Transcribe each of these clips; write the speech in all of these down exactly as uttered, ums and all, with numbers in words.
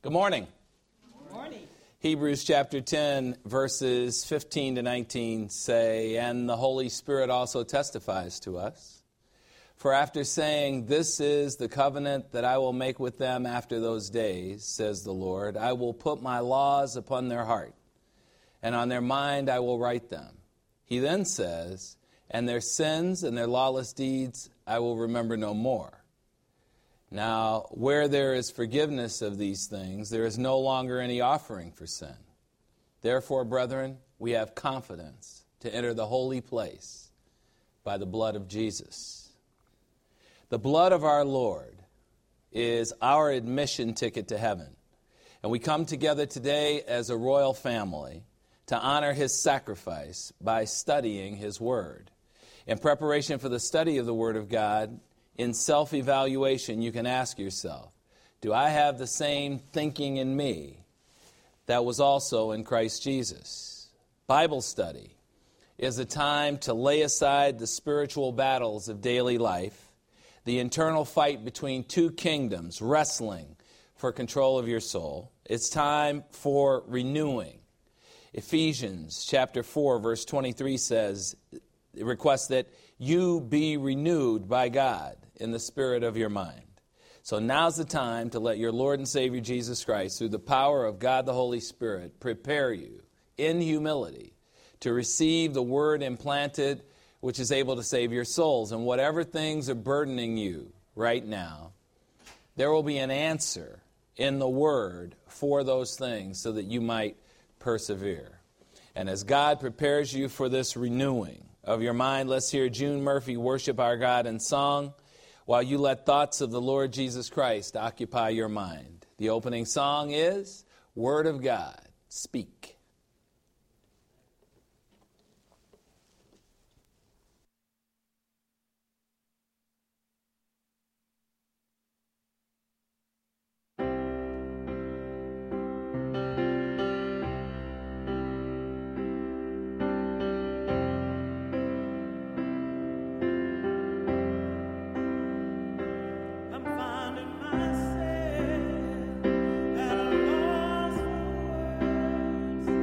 Good morning. Good morning. Hebrews chapter ten, verses fifteen to nineteen say, "And the Holy Spirit also testifies to us. For after saying, 'This is the covenant that I will make with them after those days,' says the Lord, 'I will put my laws upon their heart, and on their mind I will write them.' He then says, 'And their sins and their lawless deeds I will remember no more.' Now, where there is forgiveness of these things, there is no longer any offering for sin. Therefore, brethren, we have confidence to enter the holy place by the blood of Jesus." The blood of our Lord is our admission ticket to heaven. And we come together today as a royal family to honor his sacrifice by studying his word. In preparation for the study of the word of God, in self-evaluation, you can ask yourself, do I have the same thinking in me that was also in Christ Jesus? Bible study is a time to lay aside the spiritual battles of daily life, the internal fight between two kingdoms wrestling for control of your soul. It's time for renewing. Ephesians chapter four, verse twenty-three says, it requests that you be renewed by God in the spirit of your mind. So now's the time to let your Lord and Savior Jesus Christ, through the power of God the Holy Spirit, prepare you in humility to receive the word implanted, which is able to save your souls. And whatever things are burdening you right now, there will be an answer in the word for those things so that you might persevere. And as God prepares you for this renewing of your mind, let's hear June Murphy worship our God in song while you let thoughts of the Lord Jesus Christ occupy your mind. The opening song is Word of God, Speak. Myself at a loss for words.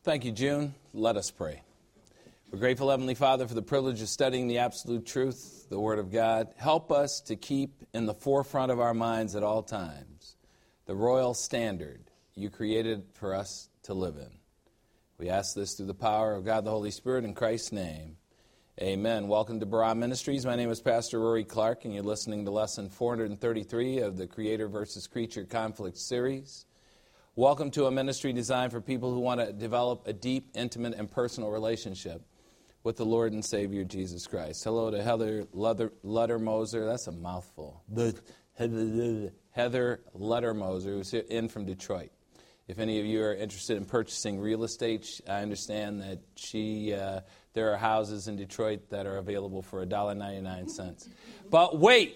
Thank you, June. Let us pray. We're grateful, Heavenly Father, for the privilege of studying the absolute truth, the Word of God. Help us to keep in the forefront of our minds at all times the royal standard you created for us to live in. We ask this through the power of God the Holy Spirit in Christ's name. Amen. Welcome to Barah Ministries. My name is Pastor Rory Clark, and you're listening to Lesson four thirty-three of the Creator versus Creature Conflict series. Welcome to a ministry designed for people who want to develop a deep, intimate, and personal relationship with the Lord and Savior Jesus Christ. Hello to Heather Luttermoser. That's a mouthful. Heather Luttermoser, who's in from Detroit. If any of you are interested in purchasing real estate, I understand that she uh, there are houses in Detroit that are available for one dollar and ninety-nine cents. But wait!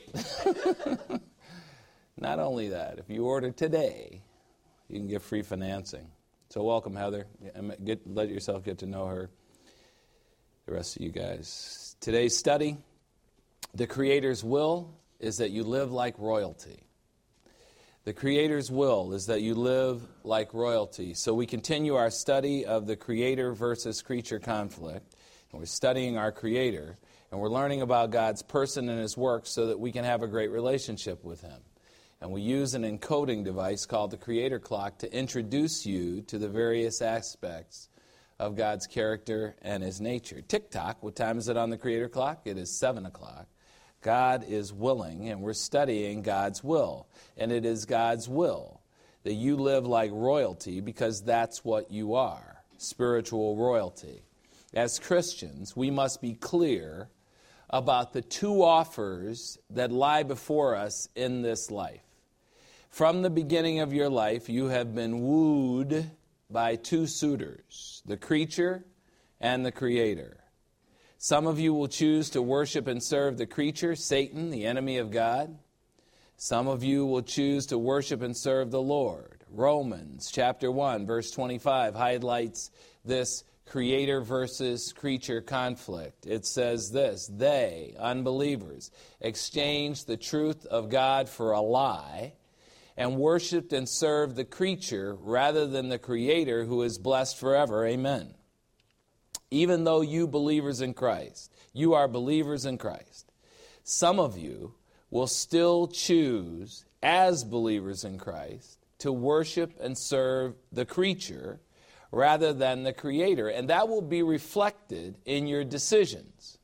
Not only that, if you order today, you can get free financing. So welcome, Heather. Get, let yourself get to know her. The rest of you guys. Today's study, the Creator's will is that you live like royalty. The Creator's will is that you live like royalty. So we continue our study of the Creator versus creature conflict. And we're studying our Creator. And we're learning about God's person and His work so that we can have a great relationship with Him. And we use an encoding device called the Creator Clock to introduce you to the various aspects of God's character and His nature. Tick-tock, what time is it on the Creator Clock? It is seven o'clock. God is willing, and we're studying God's will. And it is God's will that you live like royalty because that's what you are, spiritual royalty. As Christians, we must be clear about the two offers that lie before us in this life. From the beginning of your life, you have been wooed by two suitors, the creature and the Creator. Some of you will choose to worship and serve the creature, Satan, the enemy of God. Some of you will choose to worship and serve the Lord. Romans chapter one, verse twenty-five highlights this Creator versus creature conflict. It says this: they, unbelievers, exchanged the truth of God for a lie and worshiped and served the creature rather than the Creator who is blessed forever. Amen. Even though you believers in Christ, you are believers in Christ, some of you will still choose, as believers in Christ, to worship and serve the creature rather than the Creator. And that will be reflected in your decisions.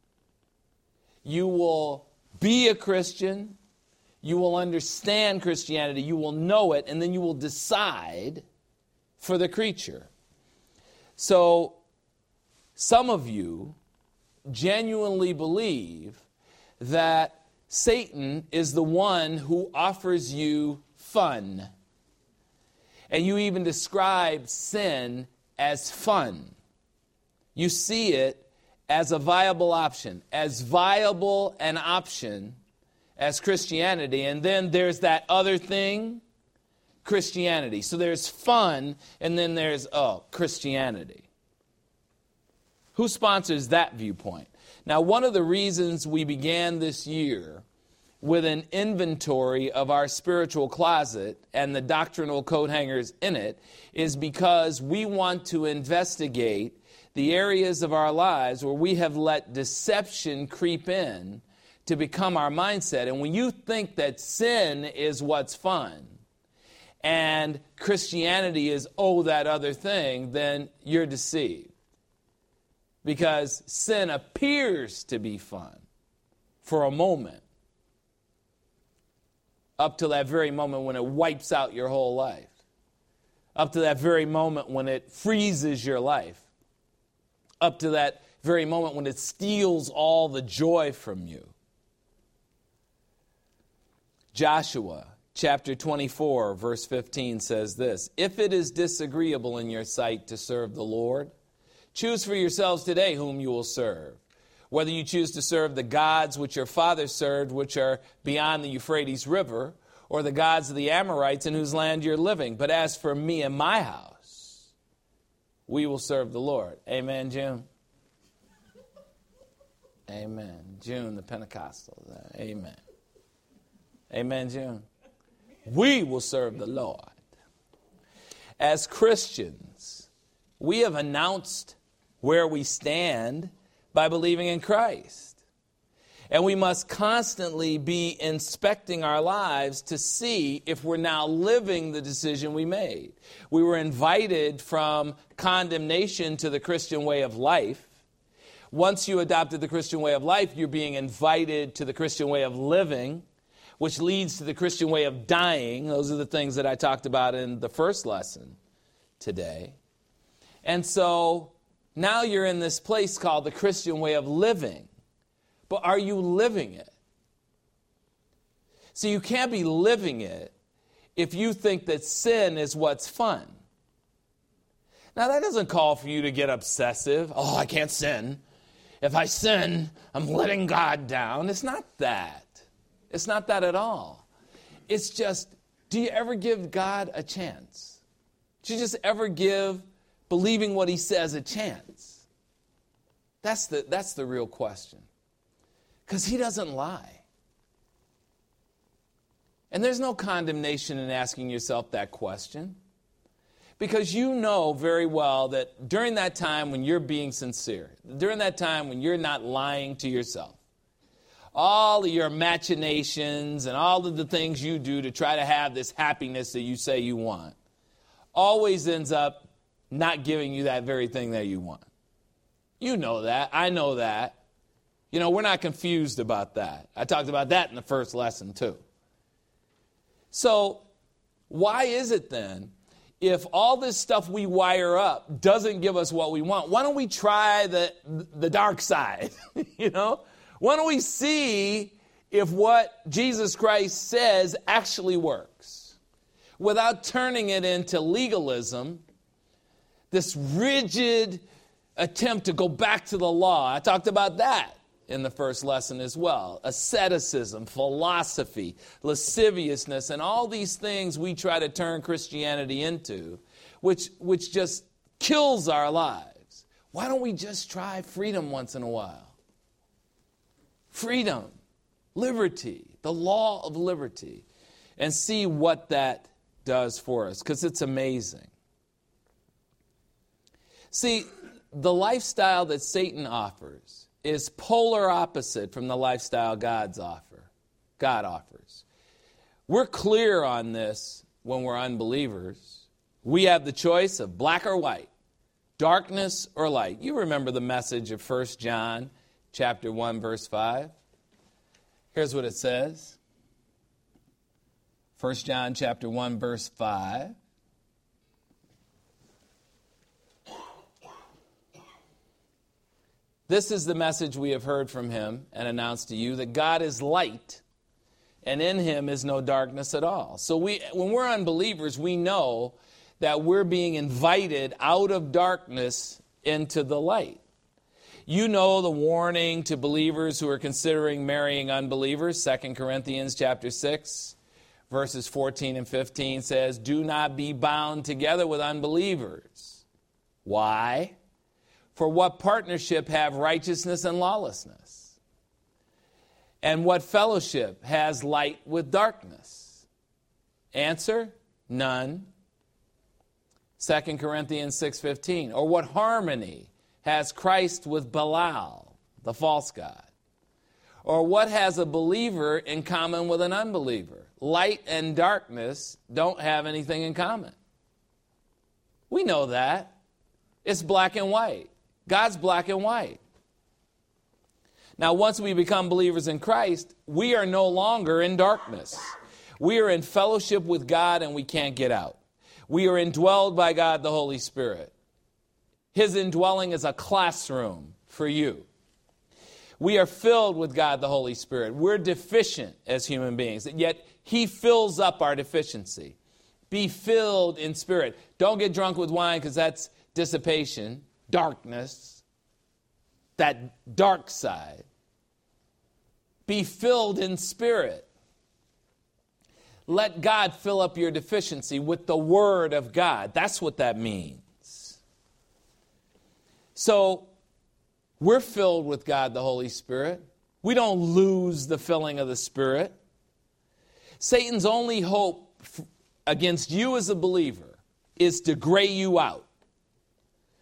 You will be a Christian. You will understand Christianity, you will know it, and then you will decide for the creature. So, some of you genuinely believe that Satan is the one who offers you fun. And you even describe sin as fun. You see it as a viable option, as viable an option as Christianity, and then there's that other thing, Christianity. So there's fun, and then there's, oh, Christianity. Who sponsors that viewpoint? Now, one of the reasons we began this year with an inventory of our spiritual closet and the doctrinal coat hangers in it is because we want to investigate the areas of our lives where we have let deception creep in to become our mindset. And when you think that sin is what's fun and Christianity is, oh, that other thing, then you're deceived. Because sin appears to be fun for a moment, up to that very moment when it wipes out your whole life, up to that very moment when it freezes your life, up to that very moment when it steals all the joy from you. Joshua chapter twenty-four, verse fifteen says this: if it is disagreeable in your sight to serve the Lord, choose for yourselves today whom you will serve. Whether you choose to serve the gods which your fathers served, which are beyond the Euphrates River, or the gods of the Amorites in whose land you're living. But as for me and my house, we will serve the Lord. Amen, June? Amen. June, the Pentecostal. Amen. Amen, June? We will serve the Lord. As Christians, We have announced where we stand by believing in Christ. And we must constantly be inspecting our lives to see if we're now living the decision we made. We were invited from condemnation to the Christian way of life. Once you adopted the Christian way of life, you're being invited to the Christian way of living, which leads to the Christian way of dying. Those are the things that I talked about in the first lesson today. And so now you're in this place called the Christian way of living. But are you living it? So you can't be living it if you think that sin is what's fun. Now that doesn't call for you to get obsessive. Oh, I can't sin. If I sin, I'm letting God down. It's not that. It's not that at all. It's just, do you ever give God a chance? Do you just ever give believing what he says a chance? That's the, that's the real question. Because he doesn't lie. And there's no condemnation in asking yourself that question. Because you know very well that during that time when you're being sincere, during that time when you're not lying to yourself, all of your machinations and all of the things you do to try to have this happiness that you say you want always ends up not giving you that very thing that you want. You know that. I know that. You know, we're not confused about that. I talked about that in the first lesson too. So why is it then, if all this stuff we wire up doesn't give us what we want, why don't we try the, the dark side, you know? Why don't we see if what Jesus Christ says actually works without turning it into legalism, this rigid attempt to go back to the law. I talked about that in the first lesson as well. Asceticism, philosophy, lasciviousness, and all these things we try to turn Christianity into, which, which just kills our lives. Why don't we just try freedom once in a while? Freedom, liberty, the law of liberty, and see what that does for us, because it's amazing. See, the lifestyle that Satan offers is polar opposite from the lifestyle God's offer. God offers. We're clear on this when we're unbelievers. We have the choice of black or white, darkness or light. You remember the message of First John chapter one, verse five. Here's what it says. First John chapter one, verse five. This is the message we have heard from him and announced to you, that God is light, and in him is no darkness at all. So we, when we're unbelievers, we know that we're being invited out of darkness into the light. You know the warning to believers who are considering marrying unbelievers. Second Corinthians chapter six, verses fourteen and fifteen says, do not be bound together with unbelievers. Why? For what partnership have righteousness and lawlessness? And what fellowship has light with darkness? Answer, none. Second Corinthians six fifteen. Or what harmony has Christ with Belial, the false god? Or what has a believer in common with an unbeliever? Light and darkness don't have anything in common. We know that. It's black and white. God's black and white. Now, once we become believers in Christ, we are no longer in darkness. We are in fellowship with God and we can't get out. We are indwelled by God, the Holy Spirit. His indwelling is a classroom for you. We are filled with God, the Holy Spirit. We're deficient as human beings, yet He fills up our deficiency. Be filled in spirit. Don't get drunk with wine, because that's dissipation, darkness, that dark side. Be filled in spirit. Let God fill up your deficiency with the Word of God. That's what that means. So, we're filled with God, the Holy Spirit. We don't lose the filling of the Spirit. Satan's only hope against you as a believer is to gray you out.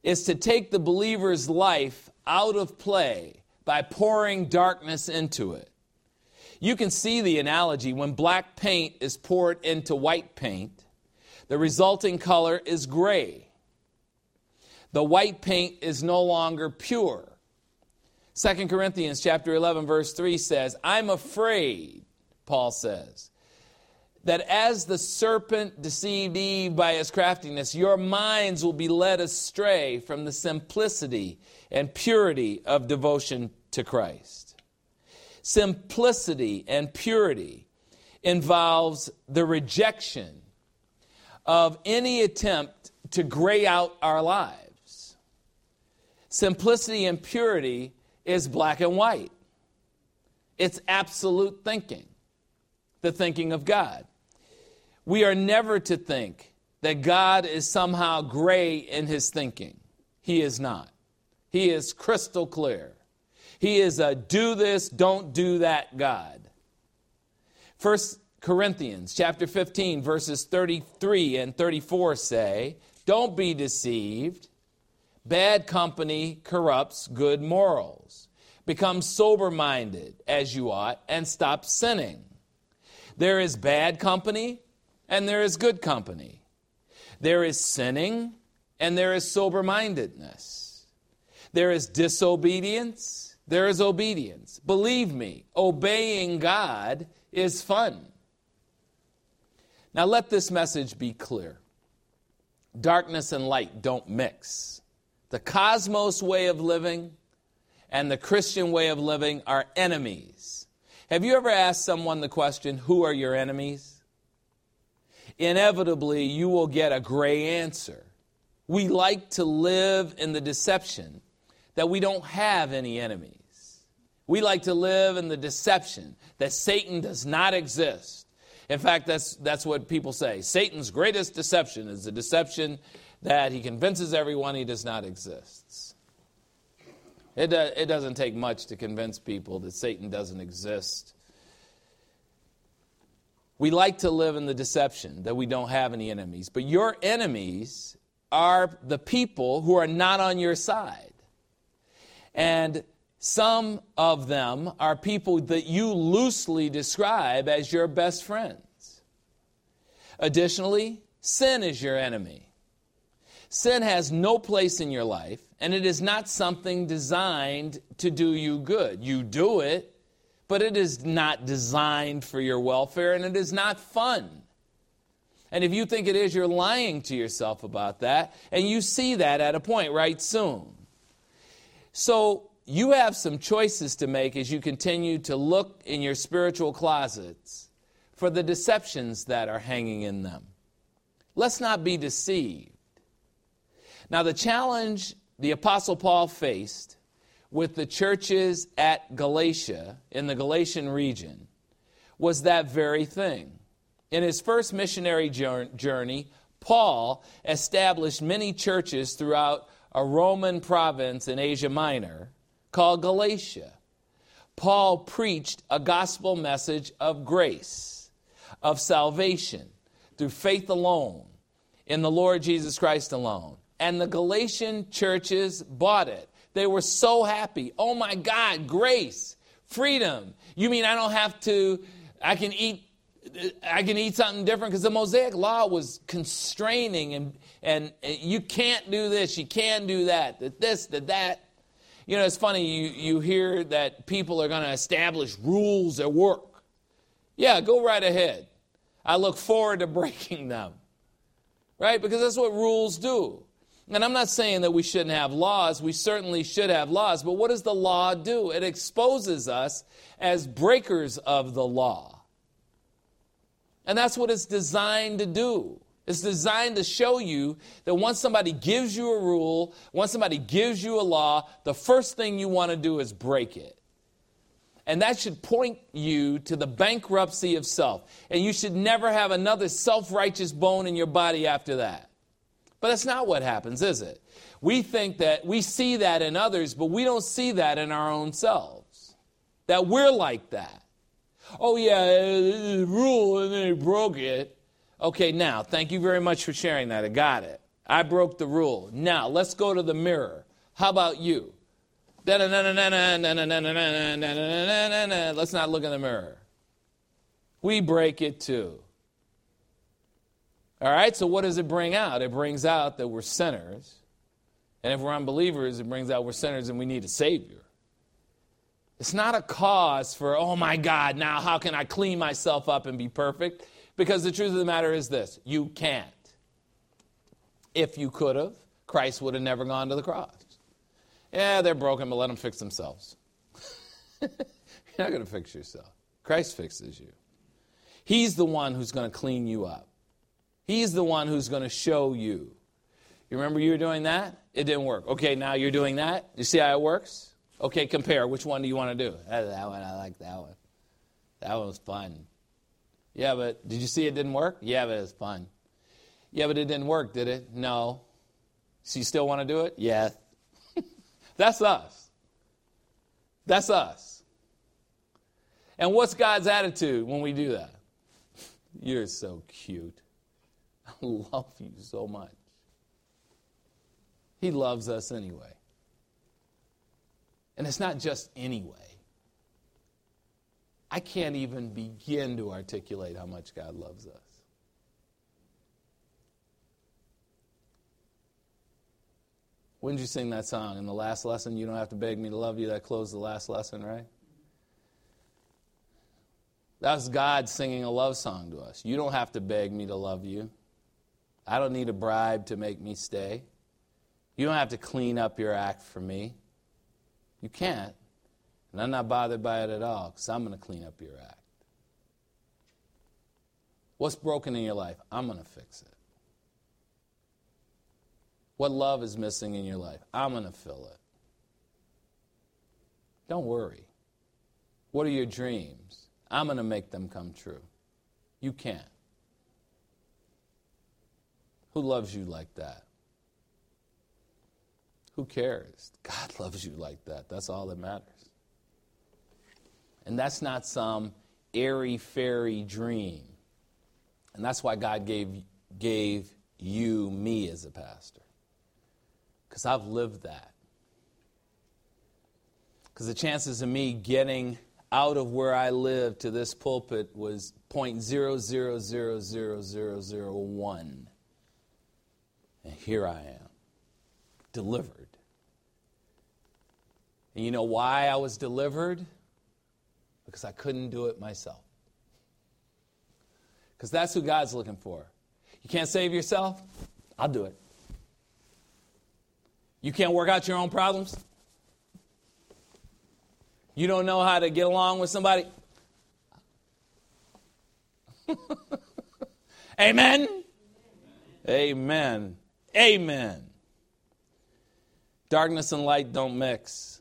is to take the believer's life out of play by pouring darkness into it. You can see the analogy. When black paint is poured into white paint, the resulting color is gray. The white paint is no longer pure. Second Corinthians chapter eleven, verse three says, I'm afraid, Paul says, that as the serpent deceived Eve by his craftiness, your minds will be led astray from the simplicity and purity of devotion to Christ. Simplicity and purity involves the rejection of any attempt to gray out our lives. Simplicity and purity is black and white. It's absolute thinking, the thinking of God. We are never to think that God is somehow gray in his thinking. He is not. He is crystal clear. He is a do this, don't do that God. First Corinthians chapter fifteen, verses thirty-three and thirty-four say, don't be deceived. Bad company corrupts good morals. Become sober-minded as you ought and stop sinning. There is bad company and there is good company. There is sinning and there is sober-mindedness. There is disobedience, there is obedience. Believe me, obeying God is fun. Now let this message be clear. Darkness and light don't mix. The cosmos way of living and the Christian way of living are enemies. Have you ever asked someone the question, who are your enemies? Inevitably, you will get a gray answer. We like to live in the deception that we don't have any enemies. We like to live in the deception that Satan does not exist. In fact, that's, that's what people say. Satan's greatest deception is the deception that he convinces everyone he does not exist. It, uh, it doesn't take much to convince people that Satan doesn't exist. We like to live in the deception that we don't have any enemies. But your enemies are the people who are not on your side. And some of them are people that you loosely describe as your best friends. Additionally, sin is your enemy. Sin has no place in your life, and it is not something designed to do you good. You do it, but it is not designed for your welfare, and it is not fun. And if you think it is, you're lying to yourself about that, and you see that at a point right soon. So you have some choices to make as you continue to look in your spiritual closets for the deceptions that are hanging in them. Let's not be deceived. Now, the challenge the Apostle Paul faced with the churches at Galatia, in the Galatian region, was that very thing. In his first missionary journey, Paul established many churches throughout a Roman province in Asia Minor called Galatia. Paul preached a gospel message of grace, of salvation, through faith alone, in the Lord Jesus Christ alone. And the Galatian churches bought it. They were so happy. Oh my God, grace, freedom. You mean I don't have to, I can eat, I can eat something different? Because the Mosaic law was constraining, and, and you can't do this, you can't do that, that this, that that. You know, it's funny, you, you hear that people are going to establish rules at work. Yeah, go right ahead. I look forward to breaking them. Right? Because that's what rules do. And I'm not saying that we shouldn't have laws. We certainly should have laws. But what does the law do? It exposes us as breakers of the law. And that's what it's designed to do. It's designed to show you that once somebody gives you a rule, once somebody gives you a law, the first thing you want to do is break it. And that should point you to the bankruptcy of self. And you should never have another self-righteous bone in your body after that. But that's not what happens, is it? We think that we see that in others, but we don't see that in our own selves. That we're like that. Oh, yeah, it's a rule and they broke it. Okay, now, thank you very much for sharing that. I got it. I broke the rule. Now, let's go to the mirror. How about you? Let's not look in the mirror. We break it too. All right, so what does it bring out? It brings out that we're sinners. And if we're unbelievers, it brings out we're sinners and we need a Savior. It's not a cause for, oh my God, now how can I clean myself up and be perfect? Because the truth of the matter is this, you can't. If you could have, Christ would have never gone to the cross. Yeah, they're broken, but let them fix themselves. You're not going to fix yourself. Christ fixes you. He's the one who's going to clean you up. He's the one who's going to show you. You remember you were doing that? It didn't work. Okay, now you're doing that. You see how it works? Okay, compare. Which one do you want to do? That one, I like that one. That one was fun. Yeah, but did you see it didn't work? Yeah, but it was fun. Yeah, but it didn't work, did it? No. So you still want to do it? Yeah. That's us. That's us. And what's God's attitude when we do that? You're so cute. I love you so much. He loves us anyway. And it's not just anyway. I can't even begin to articulate how much God loves us. When did you sing that song? In the last lesson, You Don't Have to Beg Me to Love You. That closed the last lesson, right? That was God singing a love song to us. You don't have to beg me to love you. I don't need a bribe to make me stay. You don't have to clean up your act for me. You can't. And I'm not bothered by it at all because I'm going to clean up your act. What's broken in your life? I'm going to fix it. What love is missing in your life? I'm going to fill it. Don't worry. What are your dreams? I'm going to make them come true. You can't. Who loves you like that? Who cares? God loves you like that. That's all that matters. And that's not some airy-fairy dream. And that's why God gave, gave you me as a pastor. Because I've lived that. Because the chances of me getting out of where I live to this pulpit was zero point zero zero zero zero zero zero one. And here I am, delivered. And you know why I was delivered? Because I couldn't do it myself. Because that's who God's looking for. You can't save yourself? I'll do it. You can't work out your own problems? You don't know how to get along with somebody? Amen? Amen. Amen. Darkness and light don't mix.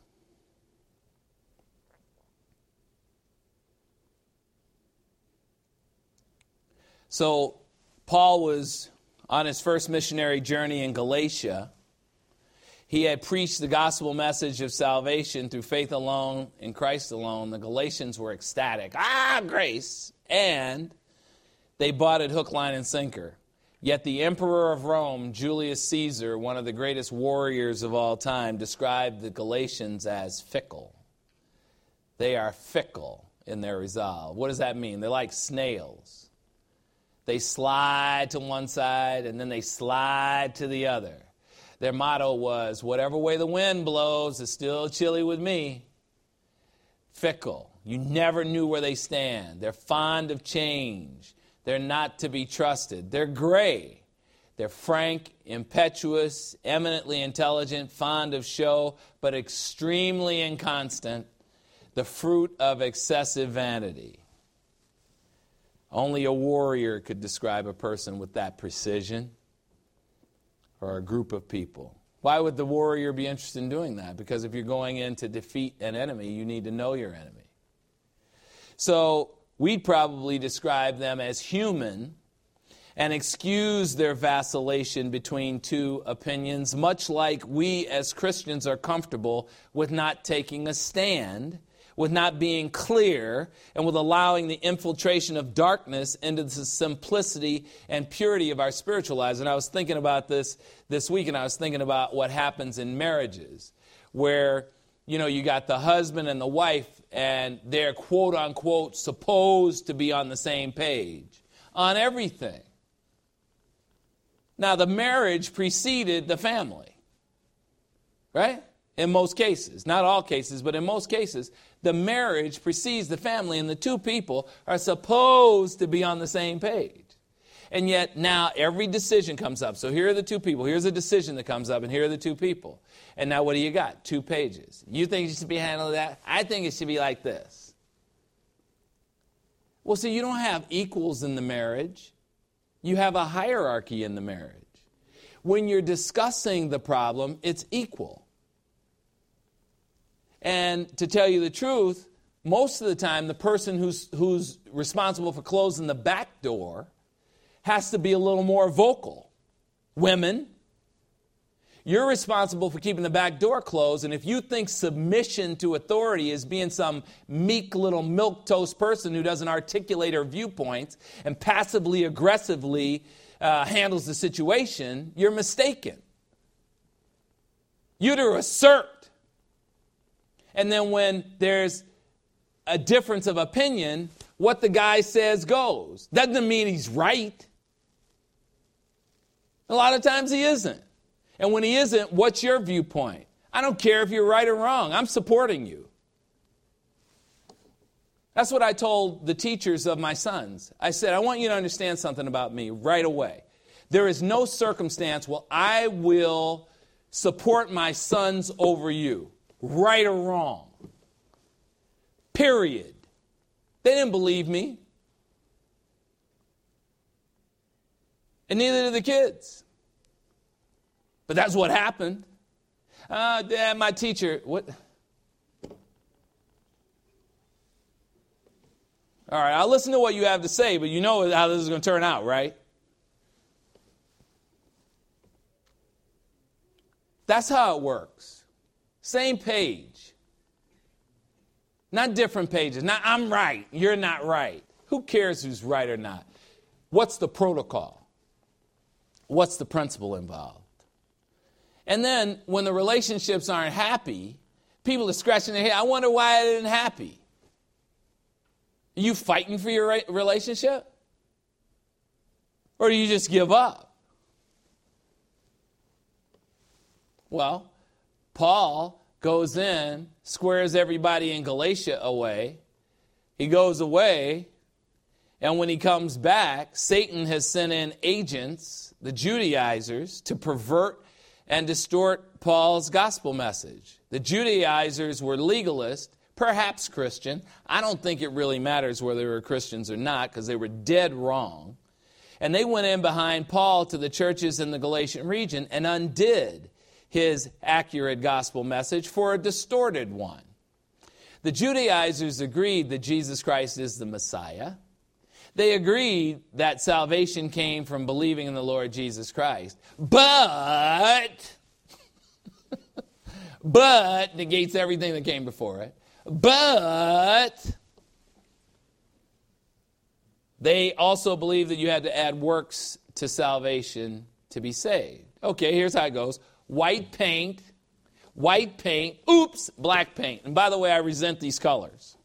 So, Paul was on his first missionary journey in Galatia. He had preached the gospel message of salvation through faith alone in Christ alone. The Galatians were ecstatic. Ah, grace. And they bought it hook, line, and sinker. Yet the emperor of Rome, Julius Caesar, one of the greatest warriors of all time, described the Galatians as fickle. They are fickle in their resolve. What does that mean? They're like snails. They slide to one side and then they slide to the other. Their motto was, whatever way the wind blows, it's still chilly with me. Fickle. You never knew where they stand. They're fond of change. They're not to be trusted. They're gray. They're frank, impetuous, eminently intelligent, fond of show, but extremely inconstant, the fruit of excessive vanity. Only a warrior could describe a person with that precision, or a group of people. Why would the warrior be interested in doing that? Because if you're going in to defeat an enemy, you need to know your enemy. So we'd probably describe them as human and excuse their vacillation between two opinions, much like we as Christians are comfortable with not taking a stand with not being clear, and with allowing the infiltration of darkness into the simplicity and purity of our spiritual lives. And I was thinking about this this week, and I was thinking about what happens in marriages, where, you know, you got the husband and the wife, and they're quote unquote supposed to be on the same page on everything. Now, the marriage preceded the family, right? In most cases, not all cases, but in most cases, the marriage precedes the family, and the two people are supposed to be on the same page. And yet now every decision comes up. So here are the two people. Here's a decision that comes up, and here are the two people. And now what do you got? Two pages. You think it should be handled that? I think it should be like this. Well, see, you don't have equals in the marriage. You have a hierarchy in the marriage. When you're discussing the problem, it's equal. And to tell you the truth, most of the time, the person who's who's responsible for closing the back door has to be a little more vocal. Women, you're responsible for keeping the back door closed, and if you think submission to authority is being some meek little milquetoast person who doesn't articulate her viewpoints and passively aggressively uh, handles the situation, you're mistaken. You're to assert. And then when there's a difference of opinion, what the guy says goes. Doesn't mean he's right. A lot of times he isn't. And when he isn't, what's your viewpoint? I don't care if you're right or wrong. I'm supporting you. That's what I told the teachers of my sons. I said, I want you to understand something about me right away. There is no circumstance where I will support my sons over you. Right or wrong. Period. They didn't believe me. And neither did the kids. But that's what happened. Uh, Dad, my teacher, what? All right, I'll listen to what you have to say, but you know how this is going to turn out, right? That's how it works. Same page. Not different pages. Not I'm right, you're not right. Who cares who's right or not? What's the protocol? What's the principle involved? And then when the relationships aren't happy, people are scratching their head. I wonder why I isn't happy. Are you fighting for your relationship? Or do you just give up? Well, Paul goes in, squares everybody in Galatia away. He goes away, and when he comes back, Satan has sent in agents, the Judaizers, to pervert and distort Paul's gospel message. The Judaizers were legalists, perhaps Christian. I don't think it really matters whether they were Christians or not, because they were dead wrong. And they went in behind Paul to the churches in the Galatian region and undid his accurate gospel message for a distorted one. The Judaizers agreed that Jesus Christ is the Messiah. They agreed that salvation came from believing in the Lord Jesus Christ. But, but, negates everything that came before it. But, they also believed that you had to add works to salvation to be saved. Okay, here's how it goes. White paint, white paint, oops, black paint. And by the way, I resent these colors.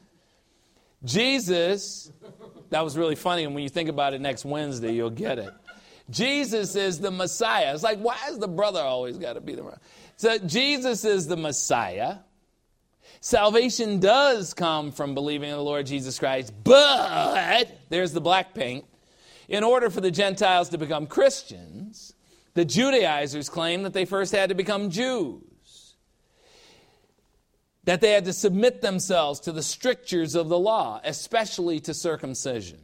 Jesus, that was really funny, and when you think about it next Wednesday, you'll get it. Jesus is the Messiah. It's like, why is the brother always got to be the brother? So Jesus is the Messiah. Salvation does come from believing in the Lord Jesus Christ, but, there's the black paint, in order for the Gentiles to become Christians, the Judaizers claimed that they first had to become Jews, that they had to submit themselves to the strictures of the law, especially to circumcision.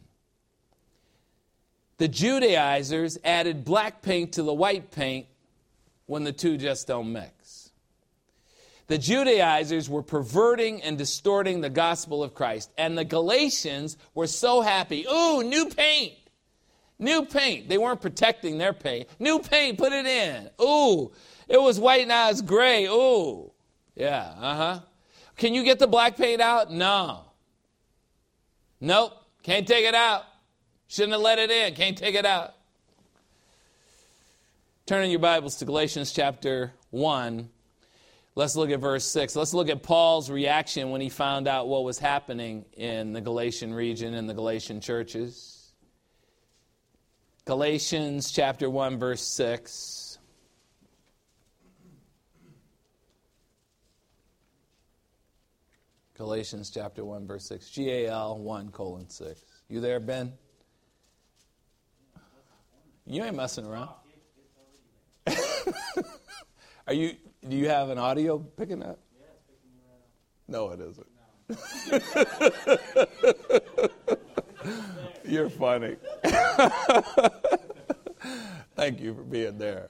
The Judaizers added black paint to the white paint when the two just don't mix. The Judaizers were perverting and distorting the gospel of Christ, and the Galatians were so happy. Ooh, new paint. New paint. They weren't protecting their paint. New paint, put it in. Ooh, it was white, now it's gray. Ooh, yeah, uh-huh. Can you get the black paint out? No. Nope. Can't take it out. Shouldn't have let it in. Can't take it out. Turn in your Bibles to Galatians chapter one. Let's look at verse six. Let's look at Paul's reaction when he found out what was happening in the Galatian region and the Galatian churches. Galatians chapter one, verse six. Galatians chapter one, verse six. G A L one colon six. You there, Ben? You ain't messing around. Are you? Do you have an audio picking up? Yeah, it's picking you right up. No, it isn't. You're funny. Thank you for being there.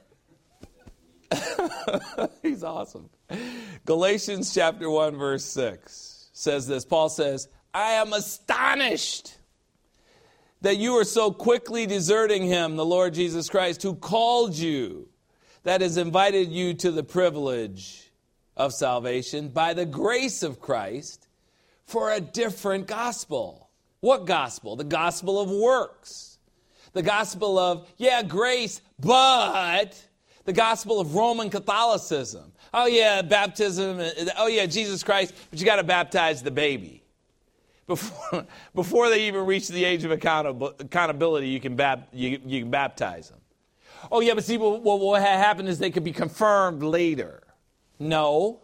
He's awesome. Galatians chapter one, verse six says this. Paul says, I am astonished that you are so quickly deserting him, the Lord Jesus Christ, who called you, that has invited you to the privilege of salvation by the grace of Christ for a different gospel. What gospel? The gospel of works. The gospel of, yeah, grace, but the gospel of Roman Catholicism. Oh, yeah, baptism. Oh, yeah, Jesus Christ, but you got to baptize the baby. Before, before they even reach the age of accountability, you can, bap, you, you can baptize them. Oh, yeah, but see, what, what will happen is they could be confirmed later. No.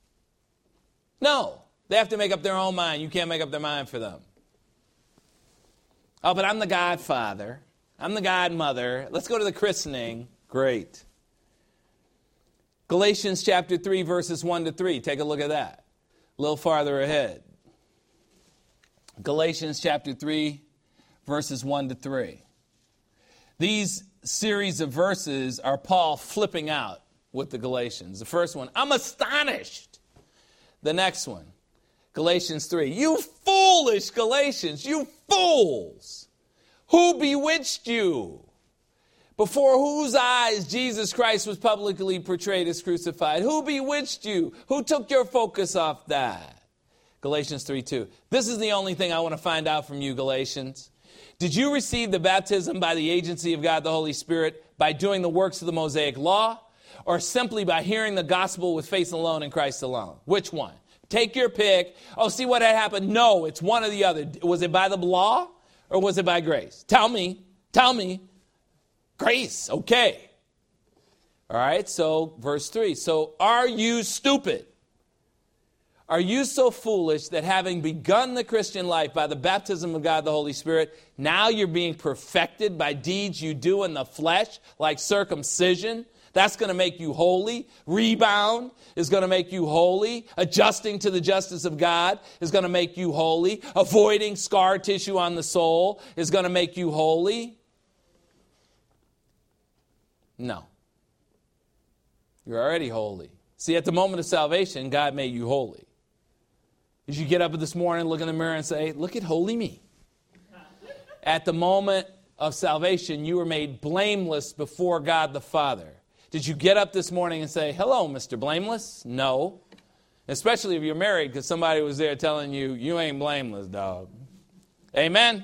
No. They have to make up their own mind. You can't make up their mind for them. Oh, but I'm the godfather. I'm the godmother. Let's go to the christening. Great. Galatians chapter three, verses one to three. Take a look at that. A little farther ahead. Galatians chapter three, verses one to three. These series of verses are Paul flipping out with the Galatians. The first one, I'm astonished. The next one, Galatians three, you foolish Galatians, you fools. Who bewitched you? Before whose eyes Jesus Christ was publicly portrayed as crucified? Who bewitched you? Who took your focus off that? Galatians three two. This is the only thing I want to find out from you, Galatians. Did you receive the baptism by the agency of God the Holy Spirit by doing the works of the Mosaic law, or simply by hearing the gospel with faith alone in Christ alone? Which one? Take your pick. Oh, see what had happened? No, it's one or the other. Was it by the law or was it by grace? Tell me. Tell me. Grace. Okay. All right, so verse three. So are you stupid? Are you so foolish that having begun the Christian life by the baptism of God the Holy Spirit, now you're being perfected by deeds you do in the flesh, like circumcision? That's going to make you holy. Rebound is going to make you holy. Adjusting to the justice of God is going to make you holy. Avoiding scar tissue on the soul is going to make you holy. No. You're already holy. See, at the moment of salvation, God made you holy. As you get up this morning, look in the mirror and say, look at holy me. At the moment of salvation, you were made blameless before God the Father. Did you get up this morning and say, hello, Mister Blameless? No. Especially if you're married, because somebody was there telling you, you ain't blameless, dog. Amen?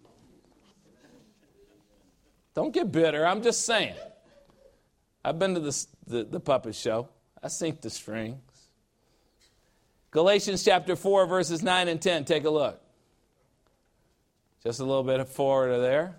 Don't get bitter. I'm just saying. I've been to the, the, the puppet show. I sink the strings. Galatians chapter four, verses nine and ten. Take a look. Just a little bit forward of there.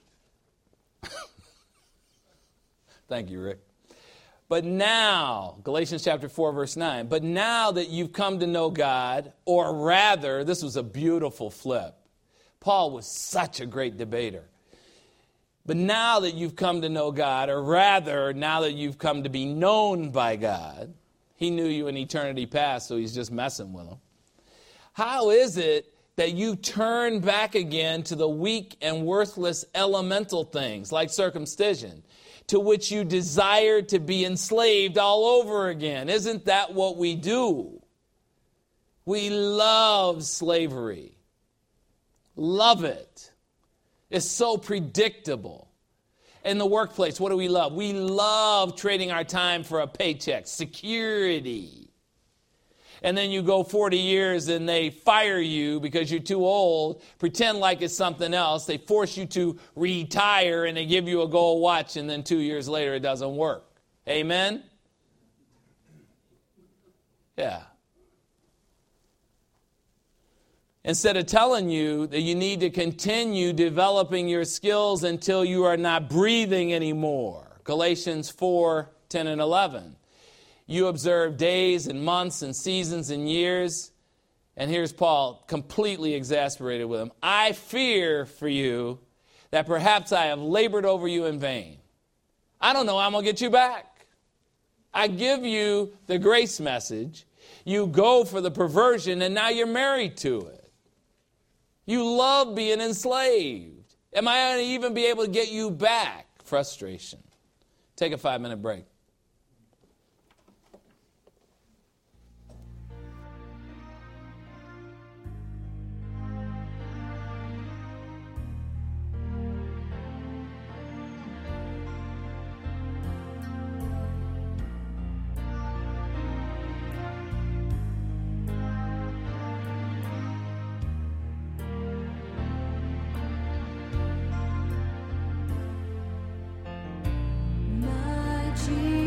Thank you, Rick. But now, Galatians chapter four, verse nine. But now that you've come to know God, or rather, this was a beautiful flip. Paul was such a great debater. But now that you've come to know God, or rather, now that you've come to be known by God, he knew you in eternity past, so he's just messing with them. How is it that you turn back again to the weak and worthless elemental things, like circumcision, to which you desire to be enslaved all over again? Isn't that what we do? We love slavery. Love it. It's so predictable. In the workplace, what do we love? We love trading our time for a paycheck, security. and then you go forty years and they fire you because you're too old, pretend like it's something else. They force you to retire and they give you a gold watch, and then two years later it doesn't work. Amen? Yeah. Instead of telling you that you need to continue developing your skills until you are not breathing anymore. Galatians four, ten and eleven. You observe days and months and seasons and years. And here's Paul, completely exasperated with him. I fear for you that perhaps I have labored over you in vain. I don't know how I'm going to get you back. I give you the grace message. You go for the perversion, and now you're married to it. You love being enslaved. Am I going to even be able to get you back? Frustration. Take a five-minute break. Jesus.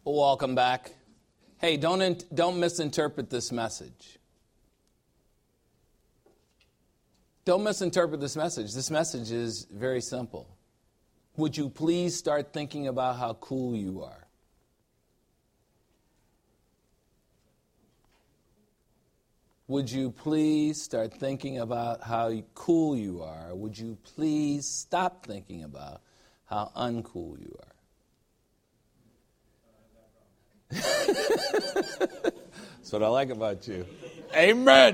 Welcome back. Hey, don't in, don't misinterpret this message. Don't misinterpret this message. This message is very simple. Would you please start thinking about how cool you are? Would you please start thinking about how cool you are? Would you please stop thinking about how uncool you are? That's what I like about you. Amen.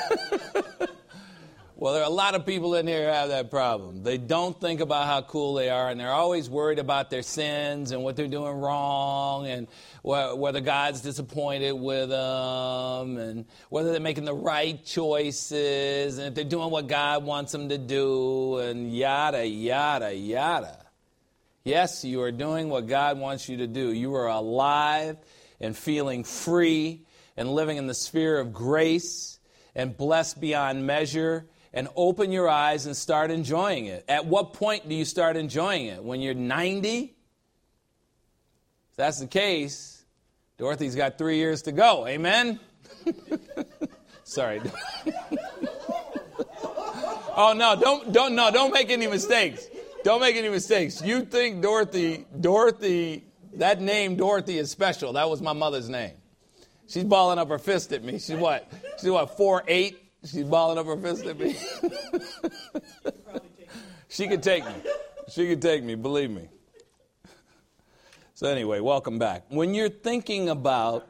Well, there are a lot of people in here who have that problem. They don't think about how cool they are, and they're always worried about their sins and what they're doing wrong, and whether God's disappointed with them, and whether they're making the right choices, and if they're doing what God wants them to do, and yada, yada, yada. Yes, you are doing what God wants you to do. You are alive and feeling free and living in the sphere of grace and blessed beyond measure. And open your eyes and start enjoying it. At what point do you start enjoying it? When you're ninety? If that's the case, Dorothy's got three years to go. Amen? Sorry. Oh, no, don't, don't, no, don't make any mistakes. Don't make any mistakes. You think Dorothy, Dorothy, that name Dorothy is special. That was my mother's name. She's balling up her fist at me. She's what? She's what, four eight? She's balling up her fist at me. She could take me. She could take me, believe me. So anyway, welcome back. When you're thinking about...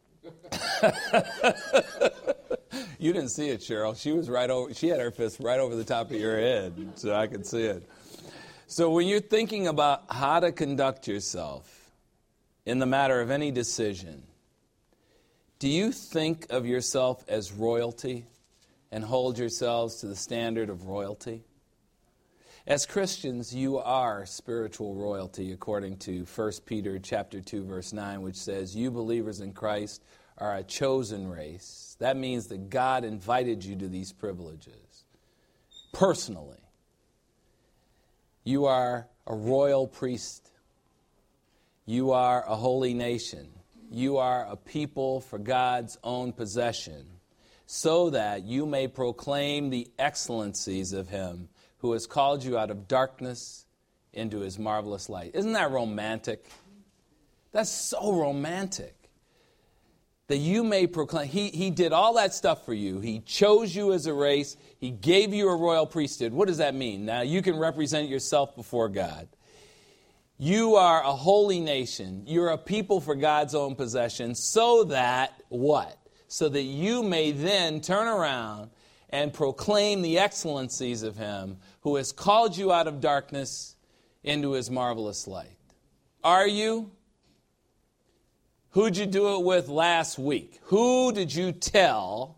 You didn't see it, Cheryl. She was right over. She had her fist right over the top of your head, so I could see it. So when you're thinking about how to conduct yourself in the matter of any decision, do you think of yourself as royalty and hold yourselves to the standard of royalty? As Christians, you are spiritual royalty, according to First Peter chapter two, verse nine, which says, you believers in Christ are a chosen race. That means that God invited you to these privileges personally. You are a royal priest. You are a holy nation. You are a people for God's own possession, so that you may proclaim the excellencies of him who has called you out of darkness into his marvelous light. Isn't that romantic? That's so romantic. That you may proclaim. He, he did all that stuff for you. He chose you as a race. He gave you a royal priesthood. What does that mean? Now you can represent yourself before God. You are a holy nation. You're a people for God's own possession, so that what? So that you may then turn around and proclaim the excellencies of him who has called you out of darkness into his marvelous light. Are you? Who'd you do it with last week? Who did you tell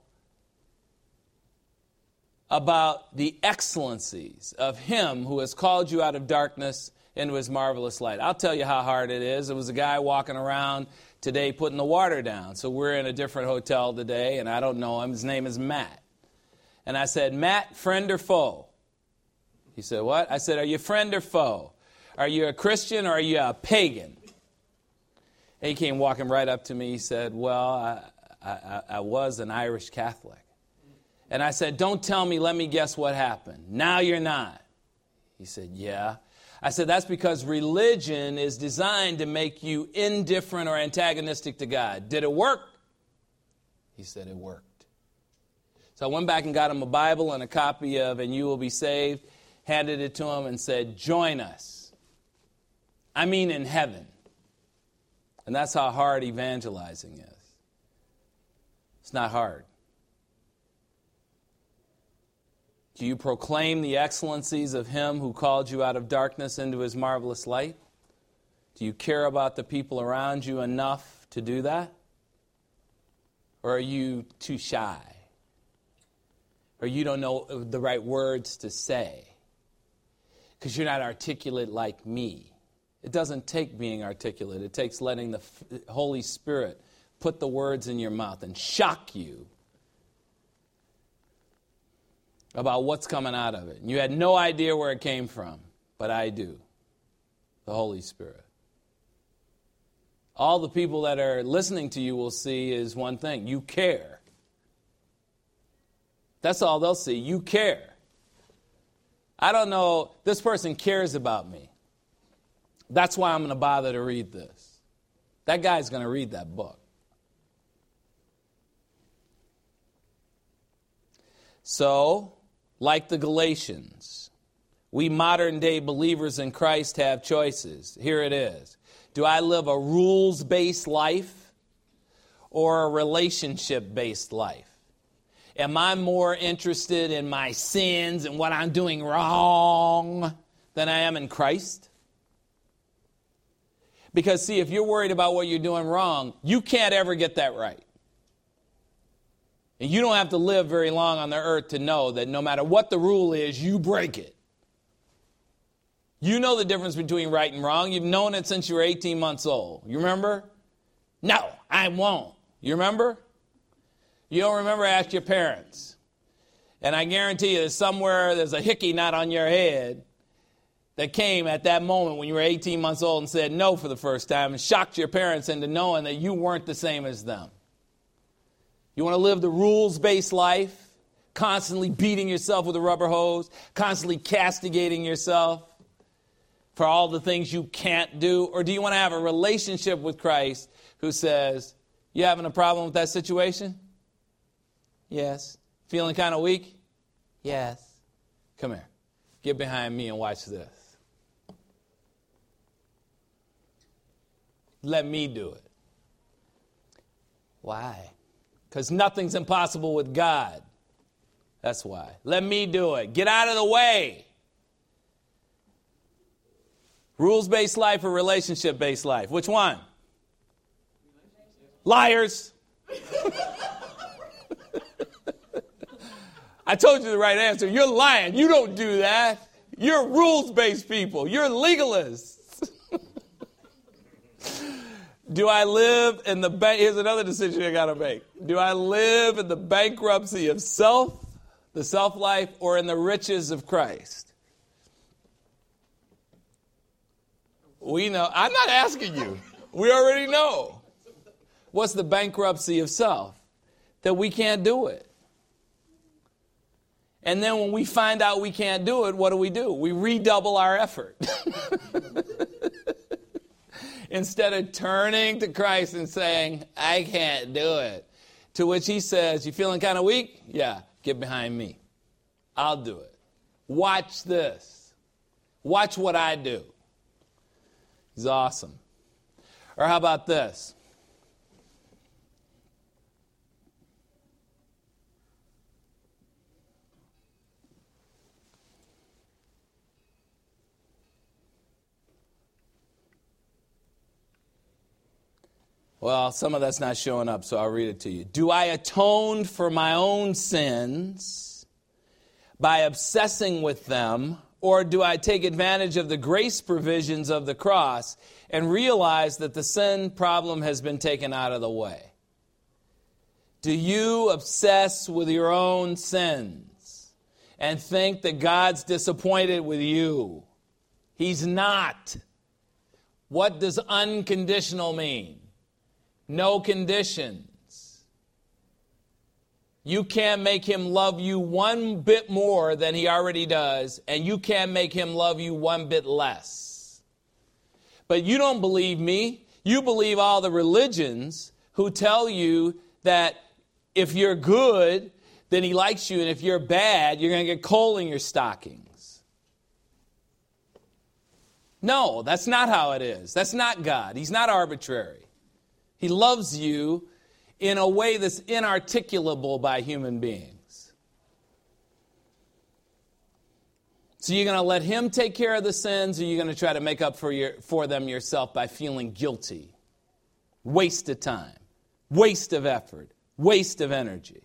about the excellencies of him who has called you out of darkness into his marvelous light? I'll tell you how hard it is. It was a guy walking around today putting the water down. So we're in a different hotel today, and I don't know him. His name is Matt. And I said, Matt, friend or foe? He said, what? I said, are you friend or foe? Are you a Christian or are you a pagan? And he came walking right up to me. He said, well, I, I, I was an Irish Catholic. And I said, don't tell me, let me guess what happened. Now you're not. He said, yeah. I said, that's because religion is designed to make you indifferent or antagonistic to God. Did it work? He said it worked. So I went back and got him a Bible and a copy of And You Will Be Saved, handed it to him and said, join us. I mean in heaven. And that's how hard evangelizing is. It's not hard. Do you proclaim the excellencies of him who called you out of darkness into his marvelous light? Do you care about the people around you enough to do that? Or are you too shy? Or you don't know the right words to say? Because you're not articulate like me. It doesn't take being articulate. It takes letting the Holy Spirit put the words in your mouth and shock you about what's coming out of it. And you had no idea where it came from, but I do. The Holy Spirit. all the people that are listening to you will see is one thing. You care. That's all they'll see. You care. I don't know, this person cares about me. That's why I'm going to bother to read this. That guy's going to read that book. So, like the Galatians, we modern-day believers in Christ have choices. Here it is. Do I live a rules-based life or a relationship-based life? Am I more interested in my sins and what I'm doing wrong than I am in Christ? Because, see, if you're worried about what you're doing wrong, you can't ever get that right. And you don't have to live very long on the earth to know that no matter what the rule is, you break it. You know the difference between right and wrong. You've known it since you were eighteen months old. You remember? No, I won't. You remember? You don't remember, ask your parents. And I guarantee you that somewhere there's a hickey knot on your head that came at that moment when you were eighteen months old and said no for the first time and shocked your parents into knowing that you weren't the same as them. You want to live the rules-based life, constantly beating yourself with a rubber hose, constantly castigating yourself for all the things you can't do? Or do you want to have a relationship with Christ who says, you having a problem with that situation? Yes. Feeling kind of weak? Yes. Come here. Get behind me and watch this. Let me do it. Why? Because nothing's impossible with God. That's why. Let me do it. Get out of the way. Rules-based life or relationship-based life? Which one? Liars. I told you the right answer. You're lying. You don't do that. You're rules-based people. You're legalists. Do I live in the bank? Here's another decision I got to make. Do I live in the bankruptcy of self, the self-life, or in the riches of Christ? We know. I'm not asking you. We already know. What's the bankruptcy of self? That we can't do it. And then when we find out we can't do it, what do we do? We redouble our effort. Instead of turning to Christ and saying, I can't do it. To which he says, you feeling kind of weak? Yeah, get behind me. I'll do it. Watch this. Watch what I do. He's awesome. Or how about this? Well, some of that's not showing up, so I'll read it to you. Do I atone for my own sins by obsessing with them, or do I take advantage of the grace provisions of the cross and realize that the sin problem has been taken out of the way? Do you obsess with your own sins and think that God's disappointed with you? He's not. What does unconditional mean? No conditions. You can't make him love you one bit more than he already does, and you can't make him love you one bit less. But you don't believe me. You believe all the religions who tell you that if you're good, then he likes you, and if you're bad, you're going to get coal in your stockings. No, that's not how it is. That's not God. He's not arbitrary. He loves you in a way that's inarticulable by human beings. So you're going to let him take care of the sins, or you're going to try to make up for your, for them yourself by feeling guilty? Waste of time, waste of effort, waste of energy.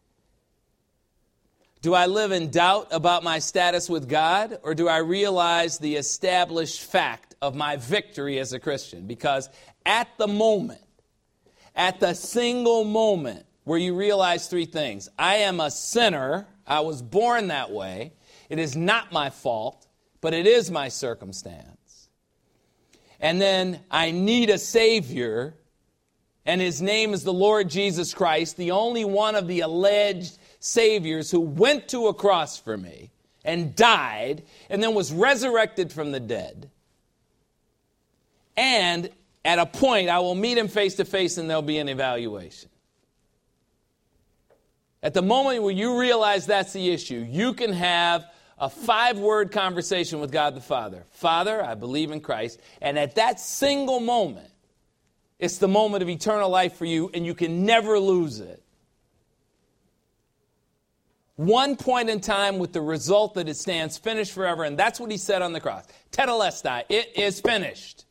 Do I live in doubt about my status with God, or do I realize the established fact of my victory as a Christian? Because at the moment, at the single moment where you realize three things. I am a sinner. I was born that way. It is not my fault, but it is my circumstance. and then I need a Savior, and His name is the Lord Jesus Christ, the only one of the alleged Saviors who went to a cross for me and died and then was resurrected from the dead. And at a point, I will meet Him face to face and there'll be an evaluation. At the moment where you realize that's the issue, you can have a five-word conversation with God the Father. Father, I believe in Christ. And at that single moment, it's the moment of eternal life for you, and you can never lose it. One point in time with the result that it stands finished forever, and that's what He said on the cross. Tetelestai, it is finished.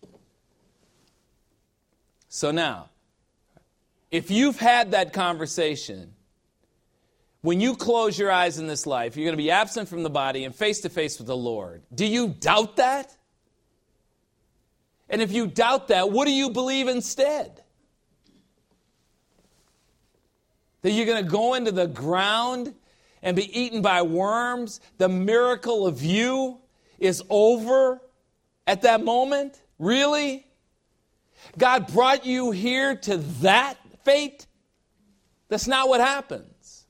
So now, if you've had that conversation, when you close your eyes in this life, you're going to be absent from the body and face to face with the Lord. Do you doubt that? And if you doubt that, what do you believe instead? That you're going to go into the ground and be eaten by worms? The miracle of you is over at that moment? Really? God brought you here to that fate? That's not what happens.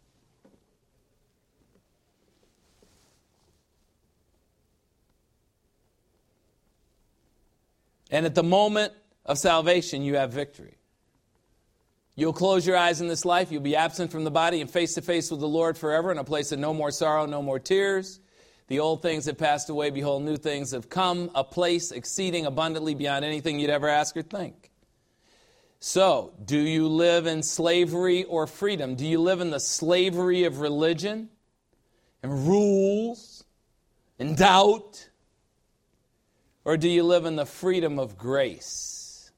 And at the moment of salvation, you have victory. You'll close your eyes in this life. You'll be absent from the body and face to face with the Lord forever in a place of no more sorrow, no more tears. The old things have passed away. Behold, new things have come. A place exceeding abundantly beyond anything you'd ever ask or think. So, do you live in slavery or freedom? Do you live in the slavery of religion and rules and doubt? Or do you live in the freedom of grace?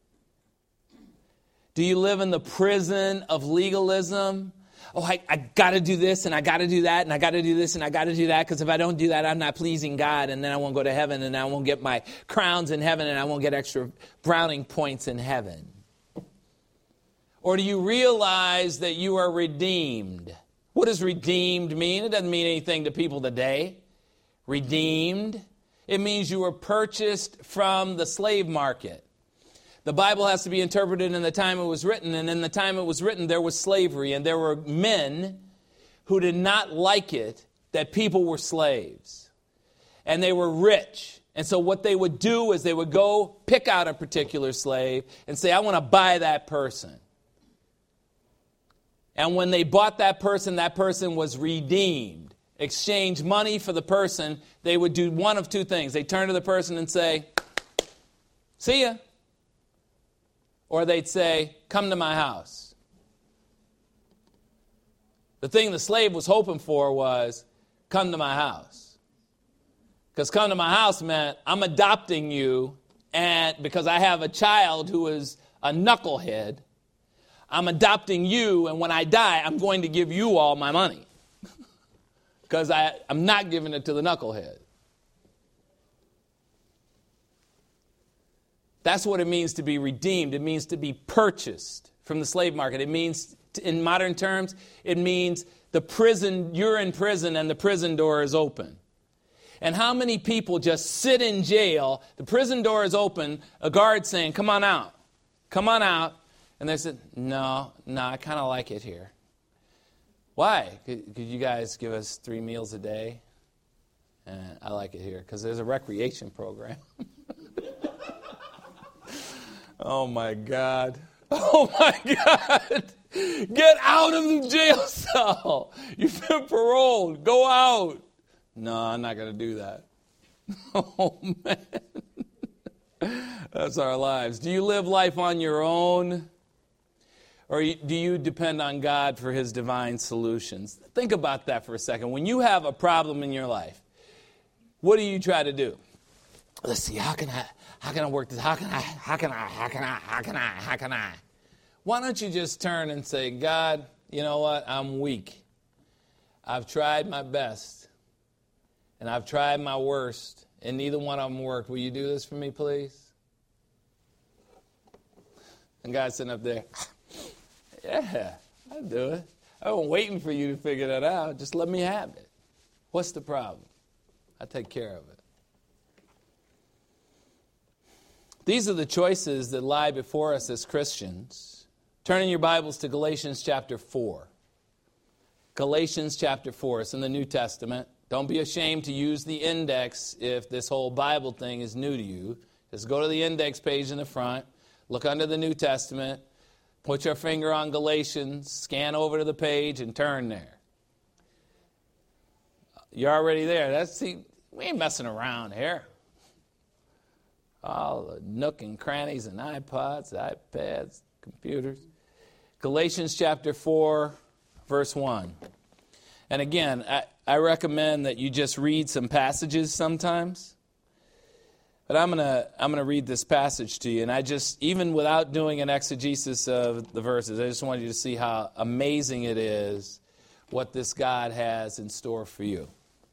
Do you live in the prison of legalism? Oh, I, I got to do this, and I got to do that, and I got to do this, and I got to do that, because if I don't do that, I'm not pleasing God, and then I won't go to heaven, and I won't get my crowns in heaven, and I won't get extra browning points in heaven. Or do you realize that you are redeemed? What does redeemed mean? It doesn't mean anything to people today. Redeemed. It means you were purchased from the slave market. The Bible has to be interpreted in the time it was written, and in the time it was written, there was slavery, and there were men who did not like it that people were slaves. And they were rich. And so what they would do is they would go pick out a particular slave and say, I want to buy that person. And when they bought that person, that person was redeemed. Exchange money for the person, they would do one of two things. They'd turn to the person and say, see ya. Or they'd say, come to my house. The thing the slave was hoping for was, come to my house. Because come to my house meant, I'm adopting you, and because I have a child who is a knucklehead, I'm adopting you, and when I die, I'm going to give you all my money. Because I'm not giving it to the knucklehead. That's what it means to be redeemed. It means to be purchased from the slave market. It means, in modern terms, it means the prison, you're in prison and the prison door is open. And how many people just sit in jail, the prison door is open, a guard saying, come on out, come on out. And they said, no, no, I kind of like it here. Why? Could, could you guys give us three meals a day? And I like it here because there's a recreation program. Oh, my God. Oh, my God. Get out of the jail cell. You've been paroled. Go out. No, I'm not going to do that. Oh, man. That's our lives. Do you live life on your own? Or do you depend on God for His divine solutions? Think about that for a second. When you have a problem in your life, what do you try to do? Let's see, how can I, how can I work this? How can I, how can I, how can I, how can I, how can I? Why don't you just turn and say, God, you know what? I'm weak. I've tried my best, and I've tried my worst, and neither one of them worked. Will you do this for me, please? And God's sitting up there. Yeah, I'll do it. I wasn't waiting for you to figure that out. Just let me have it. What's the problem? I'll take care of it. These are the choices that lie before us as Christians. Turn in your Bibles to Galatians chapter four. Galatians chapter four. It's in the New Testament. Don't be ashamed to use the index if this whole Bible thing is new to you. Just go to the index page in the front, look under the New Testament, put your finger on Galatians, scan over to the page, and turn there. You're already there. That's see, we ain't messing around here. All the nook and crannies and iPods, iPads, computers. Galatians chapter four, verse one. And again, I, I recommend that you just read some passages sometimes. But I'm gonna I'm gonna read this passage to you, and I just, even without doing an exegesis of the verses, I just want you to see how amazing it is what this God has in store for you.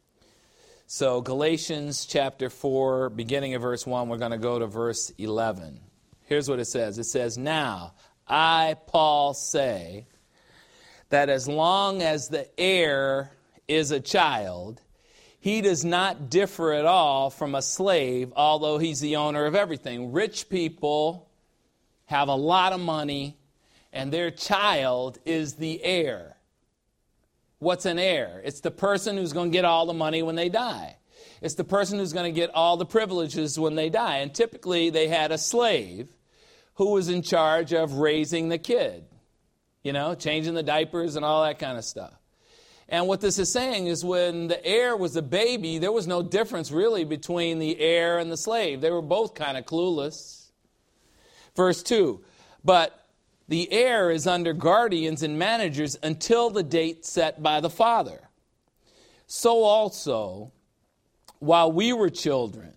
So Galatians chapter four, beginning of verse one, we're going to go to verse eleven. Here's what it says. It says, "Now I, Paul, say that as long as the heir is a child, he does not differ at all from a slave, although he's the owner of everything." Rich people have a lot of money, and their child is the heir. What's an heir? It's the person who's going to get all the money when they die. It's the person who's going to get all the privileges when they die. And typically they had a slave who was in charge of raising the kid, you know, changing the diapers and all that kind of stuff. And what this is saying is when the heir was a baby, there was no difference really between the heir and the slave. They were both kind of clueless. Verse two, "But the heir is under guardians and managers until the date set by the father. So also, while we were children,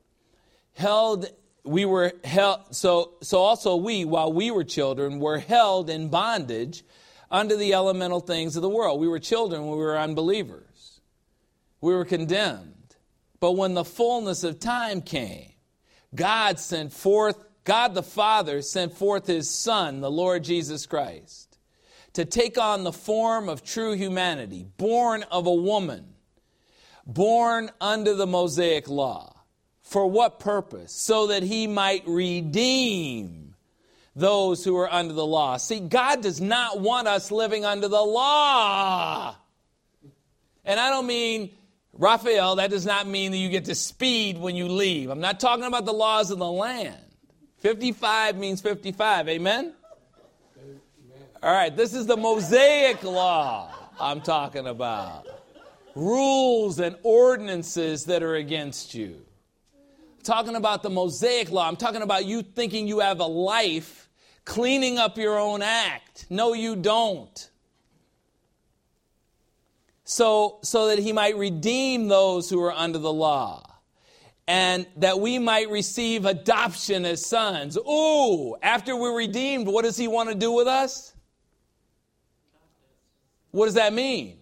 held we were held so so also we, while we were children, were held in bondage under the elemental things of the world." We were children when we were unbelievers. We were condemned. But when the fullness of time came, God sent forth God the Father sent forth his Son, the Lord Jesus Christ, to take on the form of true humanity, born of a woman, born under the Mosaic law. For what purpose? So that he might redeem those who are under the law. See, God does not want us living under the law. And I don't mean, Raphael, that does not mean that you get to speed when you leave. I'm not talking about the laws of the land. fifty-five means fifty-five. Amen? Amen? All right, this is the Mosaic law I'm talking about. Rules and ordinances that are against you. I'm talking about the Mosaic law. I'm talking about you thinking you have a life cleaning up your own act. No, you don't. So, so that he might redeem those who are under the law, and that we might receive adoption as sons. Ooh, after we're redeemed, what does he want to do with us? What does that mean?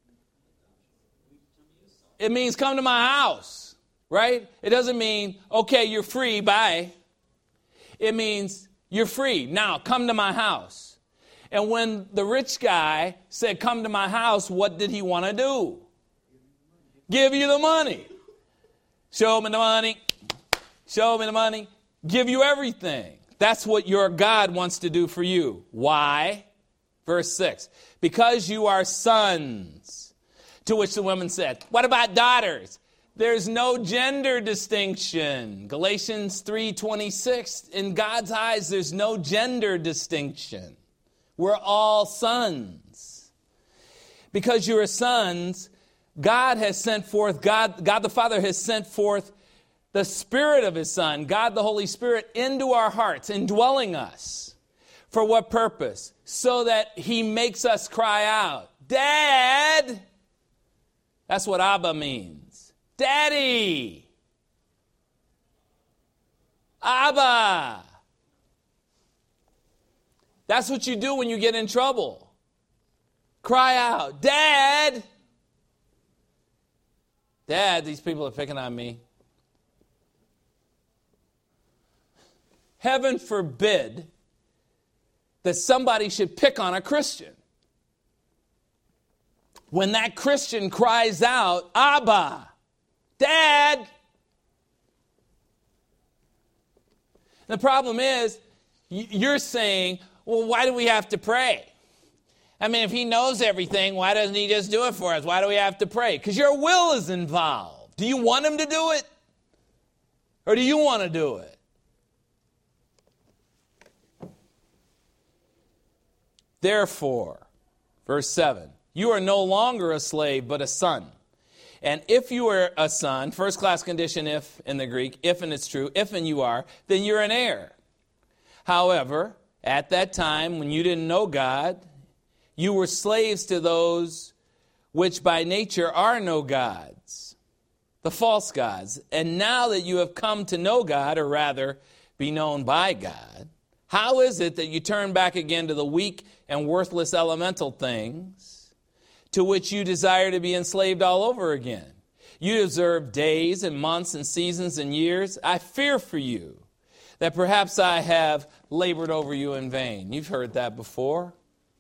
It means come to my house, right? It doesn't mean, okay, you're free, bye. It means you're free. Now, come to my house. And when the rich guy said, come to my house, what did he want to do? Give you the money. Show me the money. Show me the money. Give you everything. That's what your God wants to do for you. Why? Verse six. Because you are sons. To which the woman said, what about daughters? There's no gender distinction. Galatians three twenty-six. In God's eyes, there's no gender distinction. We're all sons. Because you are sons, God has sent forth, God, God the Father has sent forth the Spirit of his Son, God the Holy Spirit, into our hearts, indwelling us. For what purpose? So that he makes us cry out, Dad! That's what Abba means. Daddy! Abba! That's what you do when you get in trouble. Cry out, Dad! Dad, these people are picking on me. Heaven forbid that somebody should pick on a Christian. When that Christian cries out, Abba, Dad. The problem is, you're saying, well, why do we have to pray? I mean, if he knows everything, why doesn't he just do it for us? Why do we have to pray? Because your will is involved. Do you want him to do it? Or do you want to do it? Therefore, verse seven, you are no longer a slave, but a son. And if you are a son, first class condition if in the Greek, if and it's true, if and you are, then you're an heir. However, at that time when you didn't know God, you were slaves to those which by nature are no gods, the false gods. And now that you have come to know God, or rather be known by God, how is it that you turn back again to the weak and worthless elemental things to which you desire to be enslaved all over again? You observe days and months and seasons and years. I fear for you that perhaps I have labored over you in vain. You've heard that before.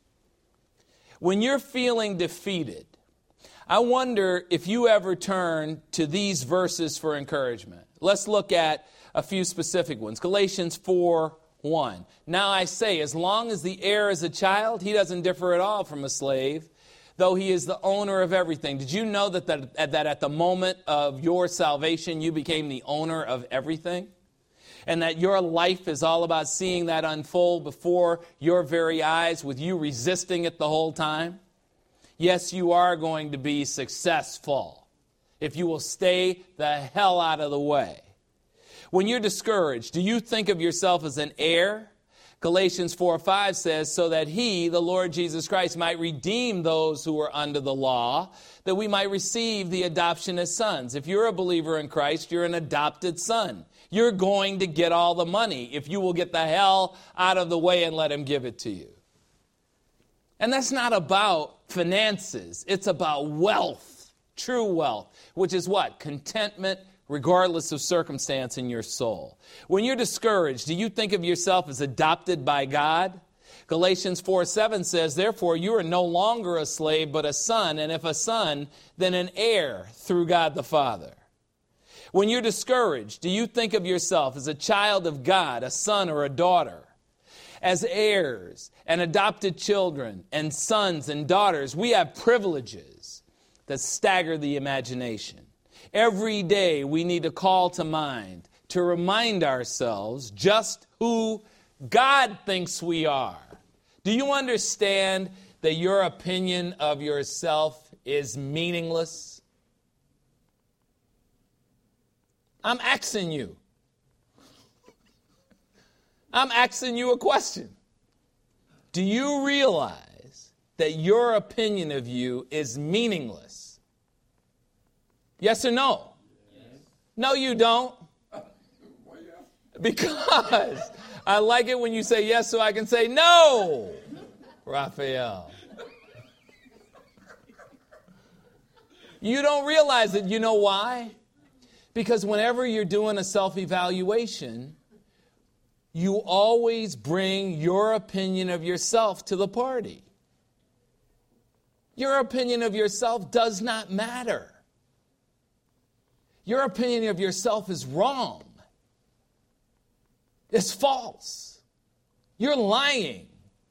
When you're feeling defeated, I wonder if you ever turn to these verses for encouragement. Let's look at a few specific ones. Galatians four one. Now I say, as long as the heir is a child, he doesn't differ at all from a slave, though he is the owner of everything. Did you know that, that, that at the moment of your salvation, you became the owner of everything? And that your life is all about seeing that unfold before your very eyes with you resisting it the whole time? Yes, you are going to be successful if you will stay the hell out of the way. When you're discouraged, do you think of yourself as an heir? Galatians four five says, so that he, the Lord Jesus Christ, might redeem those who are under the law, that we might receive the adoption as sons. If you're a believer in Christ, you're an adopted son. You're going to get all the money if you will get the hell out of the way and let him give it to you. And that's not about finances. It's about wealth, true wealth, which is what? Contentment, regardless of circumstance in your soul. When you're discouraged, do you think of yourself as adopted by God? Galatians four seven says, therefore you are no longer a slave, but a son, and if a son, then an heir through God the Father. When you're discouraged, do you think of yourself as a child of God, a son or a daughter? As heirs and adopted children and sons and daughters, we have privileges that stagger the imagination. Every day we need to call to mind, to remind ourselves just who God thinks we are. Do you understand that your opinion of yourself is meaningless? I'm asking you. I'm asking you a question. Do you realize that your opinion of you is meaningless? Yes or no? Yes. No, you don't. Because I like it when you say yes so I can say no, Raphael. You don't realize it. You know why? Because whenever you're doing a self-evaluation, you always bring your opinion of yourself to the party. Your opinion of yourself does not matter. Your opinion of yourself is wrong. It's false. You're lying.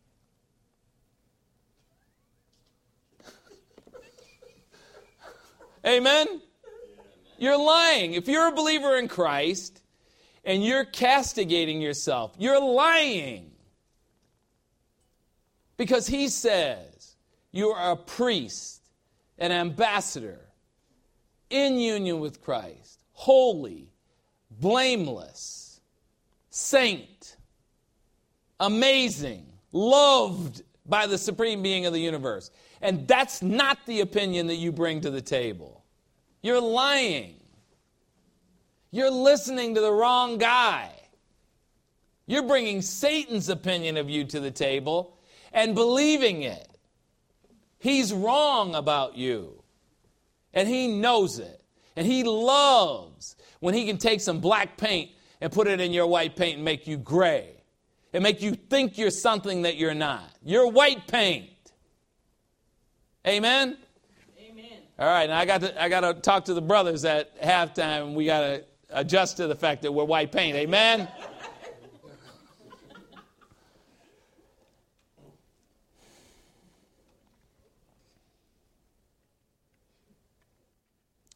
Amen? You're lying. If you're a believer in Christ and you're castigating yourself, you're lying. Because he says you are a priest, an ambassador, in union with Christ, holy, blameless, saint, amazing, loved by the supreme being of the universe. And that's not the opinion that you bring to the table. You're lying. You're listening to the wrong guy. You're bringing Satan's opinion of you to the table and believing it. He's wrong about you. And he knows it. And he loves when he can take some black paint and put it in your white paint and make you gray. And make you think you're something that you're not. You're white paint. Amen? Amen. All right, now I got to I got to talk to the brothers at halftime. We got to adjust to the fact that we're white paint. Amen?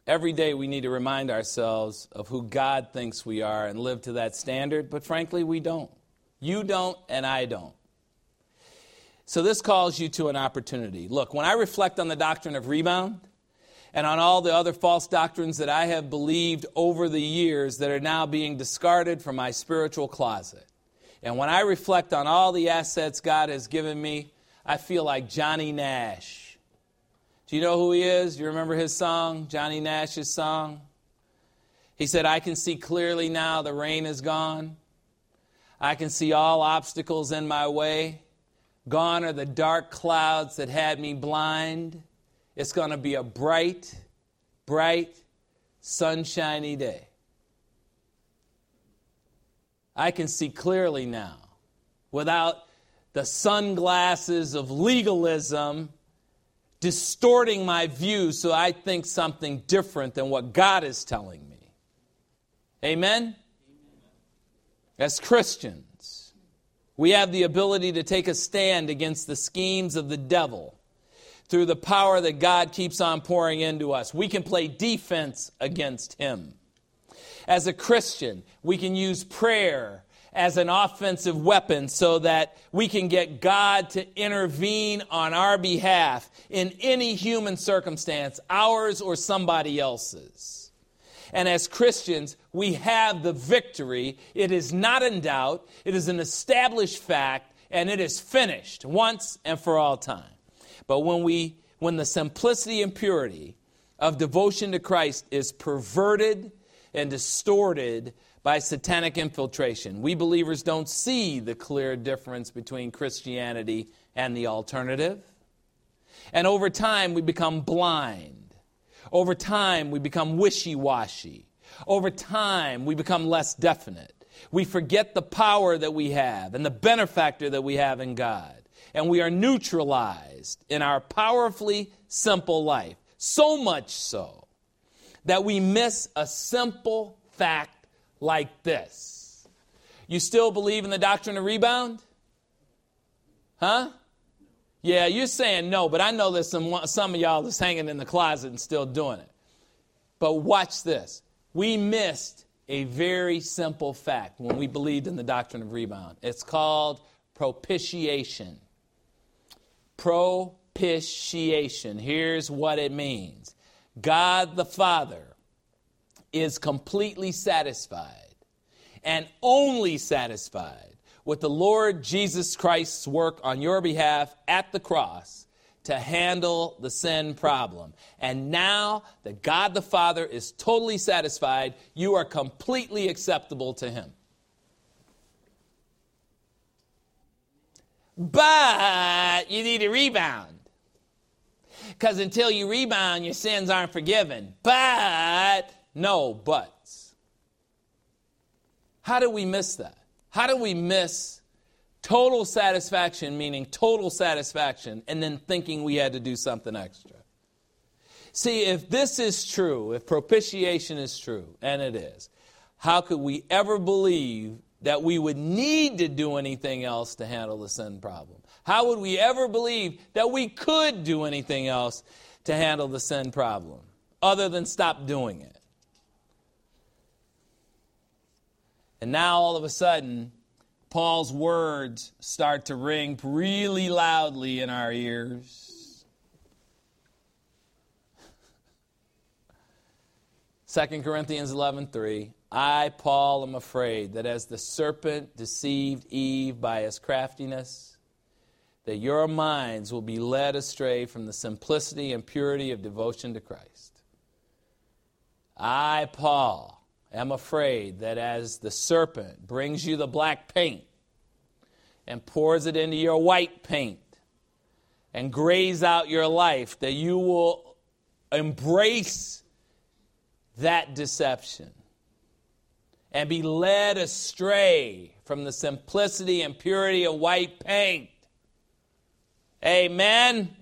Every day we need to remind ourselves of who God thinks we are and live to that standard, but frankly, we don't. You don't, and I don't. So this calls you to an opportunity. Look, when I reflect on the doctrine of rebound and on all the other false doctrines that I have believed over the years that are now being discarded from my spiritual closet, and when I reflect on all the assets God has given me, I feel like Johnny Nash. Do you know who he is? Do you remember his song, Johnny Nash's song? He said, I can see clearly now the rain is gone. I can see all obstacles in my way. Gone are the dark clouds that had me blind. It's going to be a bright, bright, sunshiny day. I can see clearly now, without the sunglasses of legalism distorting my view so I think something different than what God is telling me. Amen? As Christians, we have the ability to take a stand against the schemes of the devil through the power that God keeps on pouring into us. We can play defense against him. As a Christian, we can use prayer as an offensive weapon so that we can get God to intervene on our behalf in any human circumstance, ours or somebody else's. And as Christians, we have the victory. It is not in doubt. It is an established fact, and it is finished once and for all time. But when we, when the simplicity and purity of devotion to Christ is perverted and distorted by satanic infiltration, we believers don't see the clear difference between Christianity and the alternative. And over time, we become blind. Over time, we become wishy-washy. Over time, we become less definite. We forget the power that we have and the benefactor that we have in God. And we are neutralized in our powerfully simple life. So much so that we miss a simple fact like this. You still believe in the doctrine of rebound? Huh? Yeah, you're saying no, but I know there's some, some of y'all that's hanging in the closet and still doing it. But watch this. We missed a very simple fact when we believed in the doctrine of rebound. It's called propitiation. Propitiation. Here's what it means. God the Father is completely satisfied and only satisfied with the Lord Jesus Christ's work on your behalf at the cross to handle the sin problem. And now that God the Father is totally satisfied, you are completely acceptable to him. But you need to rebound. Because until you rebound, your sins aren't forgiven. But, no buts. How do we miss that? How do we miss total satisfaction, meaning total satisfaction, and then thinking we had to do something extra? See, if this is true, if propitiation is true, and it is, how could we ever believe that we would need to do anything else to handle the sin problem? How would we ever believe that we could do anything else to handle the sin problem other than stop doing it? And now all of a sudden, Paul's words start to ring really loudly in our ears. Second Corinthians eleven three. I, Paul, am afraid that as the serpent deceived Eve by his craftiness, that your minds will be led astray from the simplicity and purity of devotion to Christ. I, Paul, am afraid that as the serpent brings you the black paint and pours it into your white paint and grays out your life, that you will embrace that deception and be led astray from the simplicity and purity of white paint. Amen? Amen.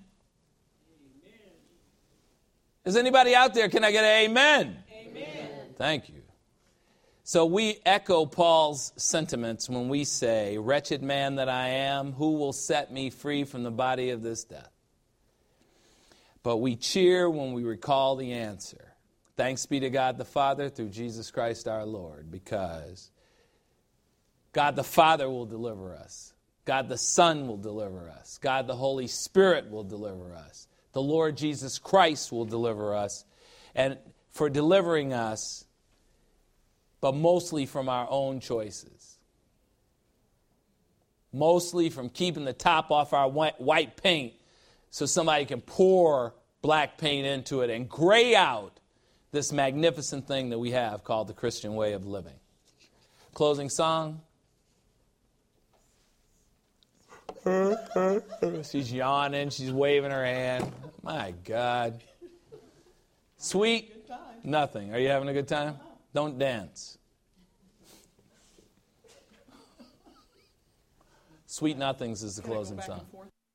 Is anybody out there? Can I get an amen? Amen. Thank you. So we echo Paul's sentiments when we say, wretched man that I am, who will set me free from the body of this death? But we cheer when we recall the answer. Thanks be to God the Father through Jesus Christ our Lord, because God the Father will deliver us. God the Son will deliver us. God the Holy Spirit will deliver us. The Lord Jesus Christ will deliver us. And for delivering us, but mostly from our own choices. Mostly from keeping the top off our white paint so somebody can pour black paint into it and gray out this magnificent thing that we have called the Christian way of living. Closing song. She's yawning. She's waving her hand. My God. Sweet? Nothing. Are you having a good time? Don't dance. Sweet Nothings is the closing song.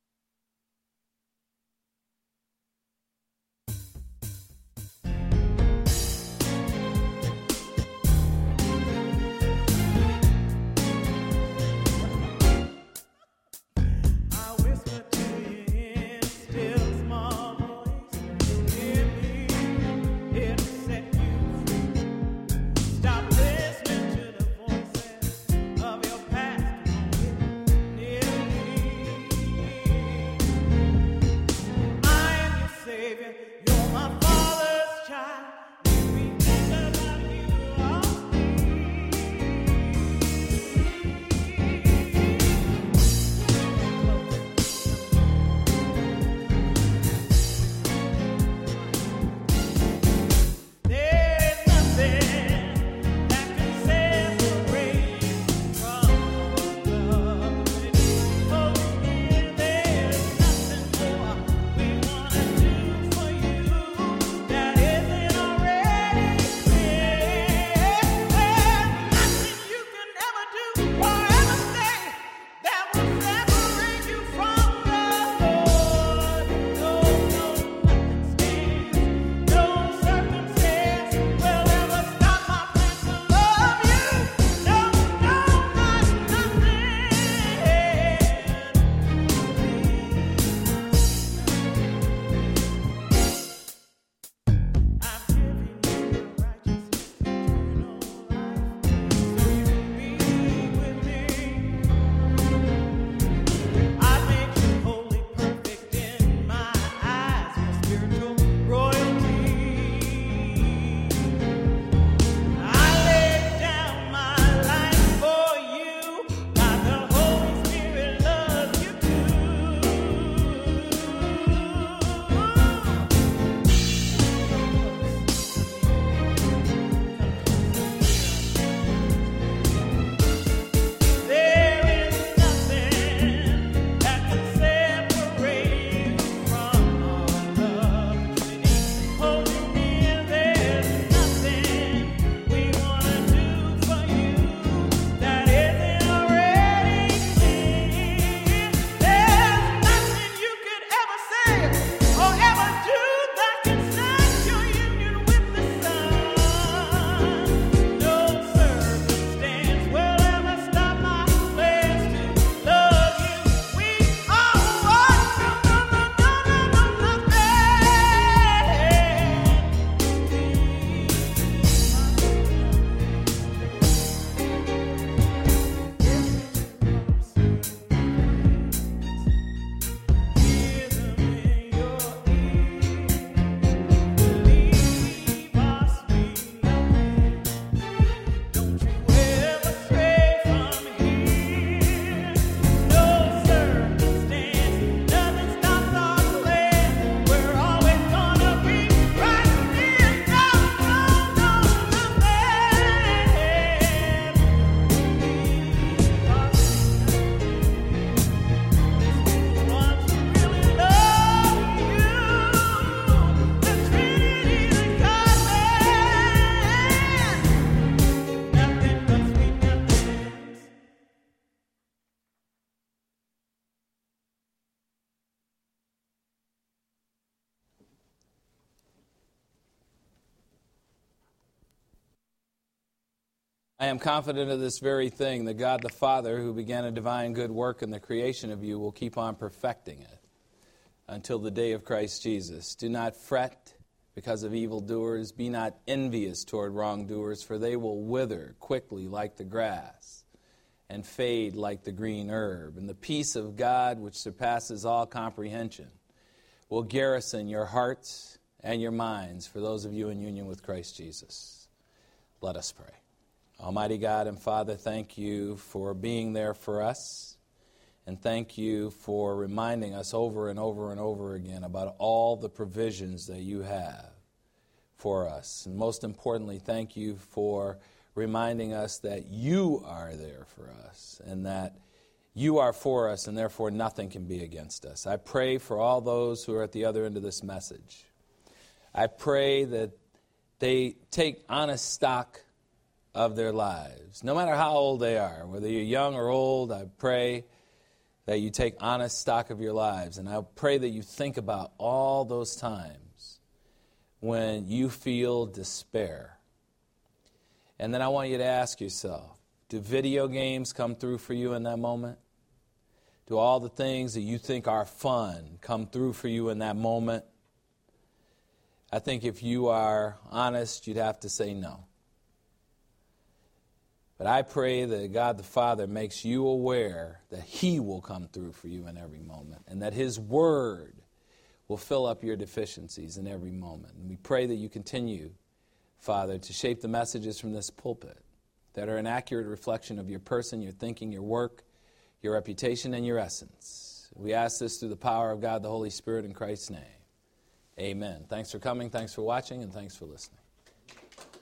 I am confident of this very thing, that God the Father, who began a divine good work in the creation of you, will keep on perfecting it until the day of Christ Jesus. Do not fret because of evildoers. Be not envious toward wrongdoers, for they will wither quickly like the grass and fade like the green herb. And the peace of God, which surpasses all comprehension, will garrison your hearts and your minds for those of you in union with Christ Jesus. Let us pray. Almighty God and Father, thank you for being there for us. And thank you for reminding us over and over and over again about all the provisions that you have for us. And most importantly, thank you for reminding us that you are there for us and that you are for us and therefore nothing can be against us. I pray for all those who are at the other end of this message. I pray that they take honest stock of their lives, no matter how old they are, whether you're young or old. I pray that you take honest stock of your lives. And I pray that you think about all those times when you feel despair. And then I want you to ask yourself, do video games come through for you in that moment? Do all the things that you think are fun come through for you in that moment? I think if you are honest, you'd have to say no. But I pray that God the Father makes you aware that He will come through for you in every moment and that His Word will fill up your deficiencies in every moment. And we pray that you continue, Father, to shape the messages from this pulpit that are an accurate reflection of your person, your thinking, your work, your reputation, and your essence. We ask this through the power of God the Holy Spirit in Christ's name. Amen. Thanks for coming, thanks for watching, and thanks for listening.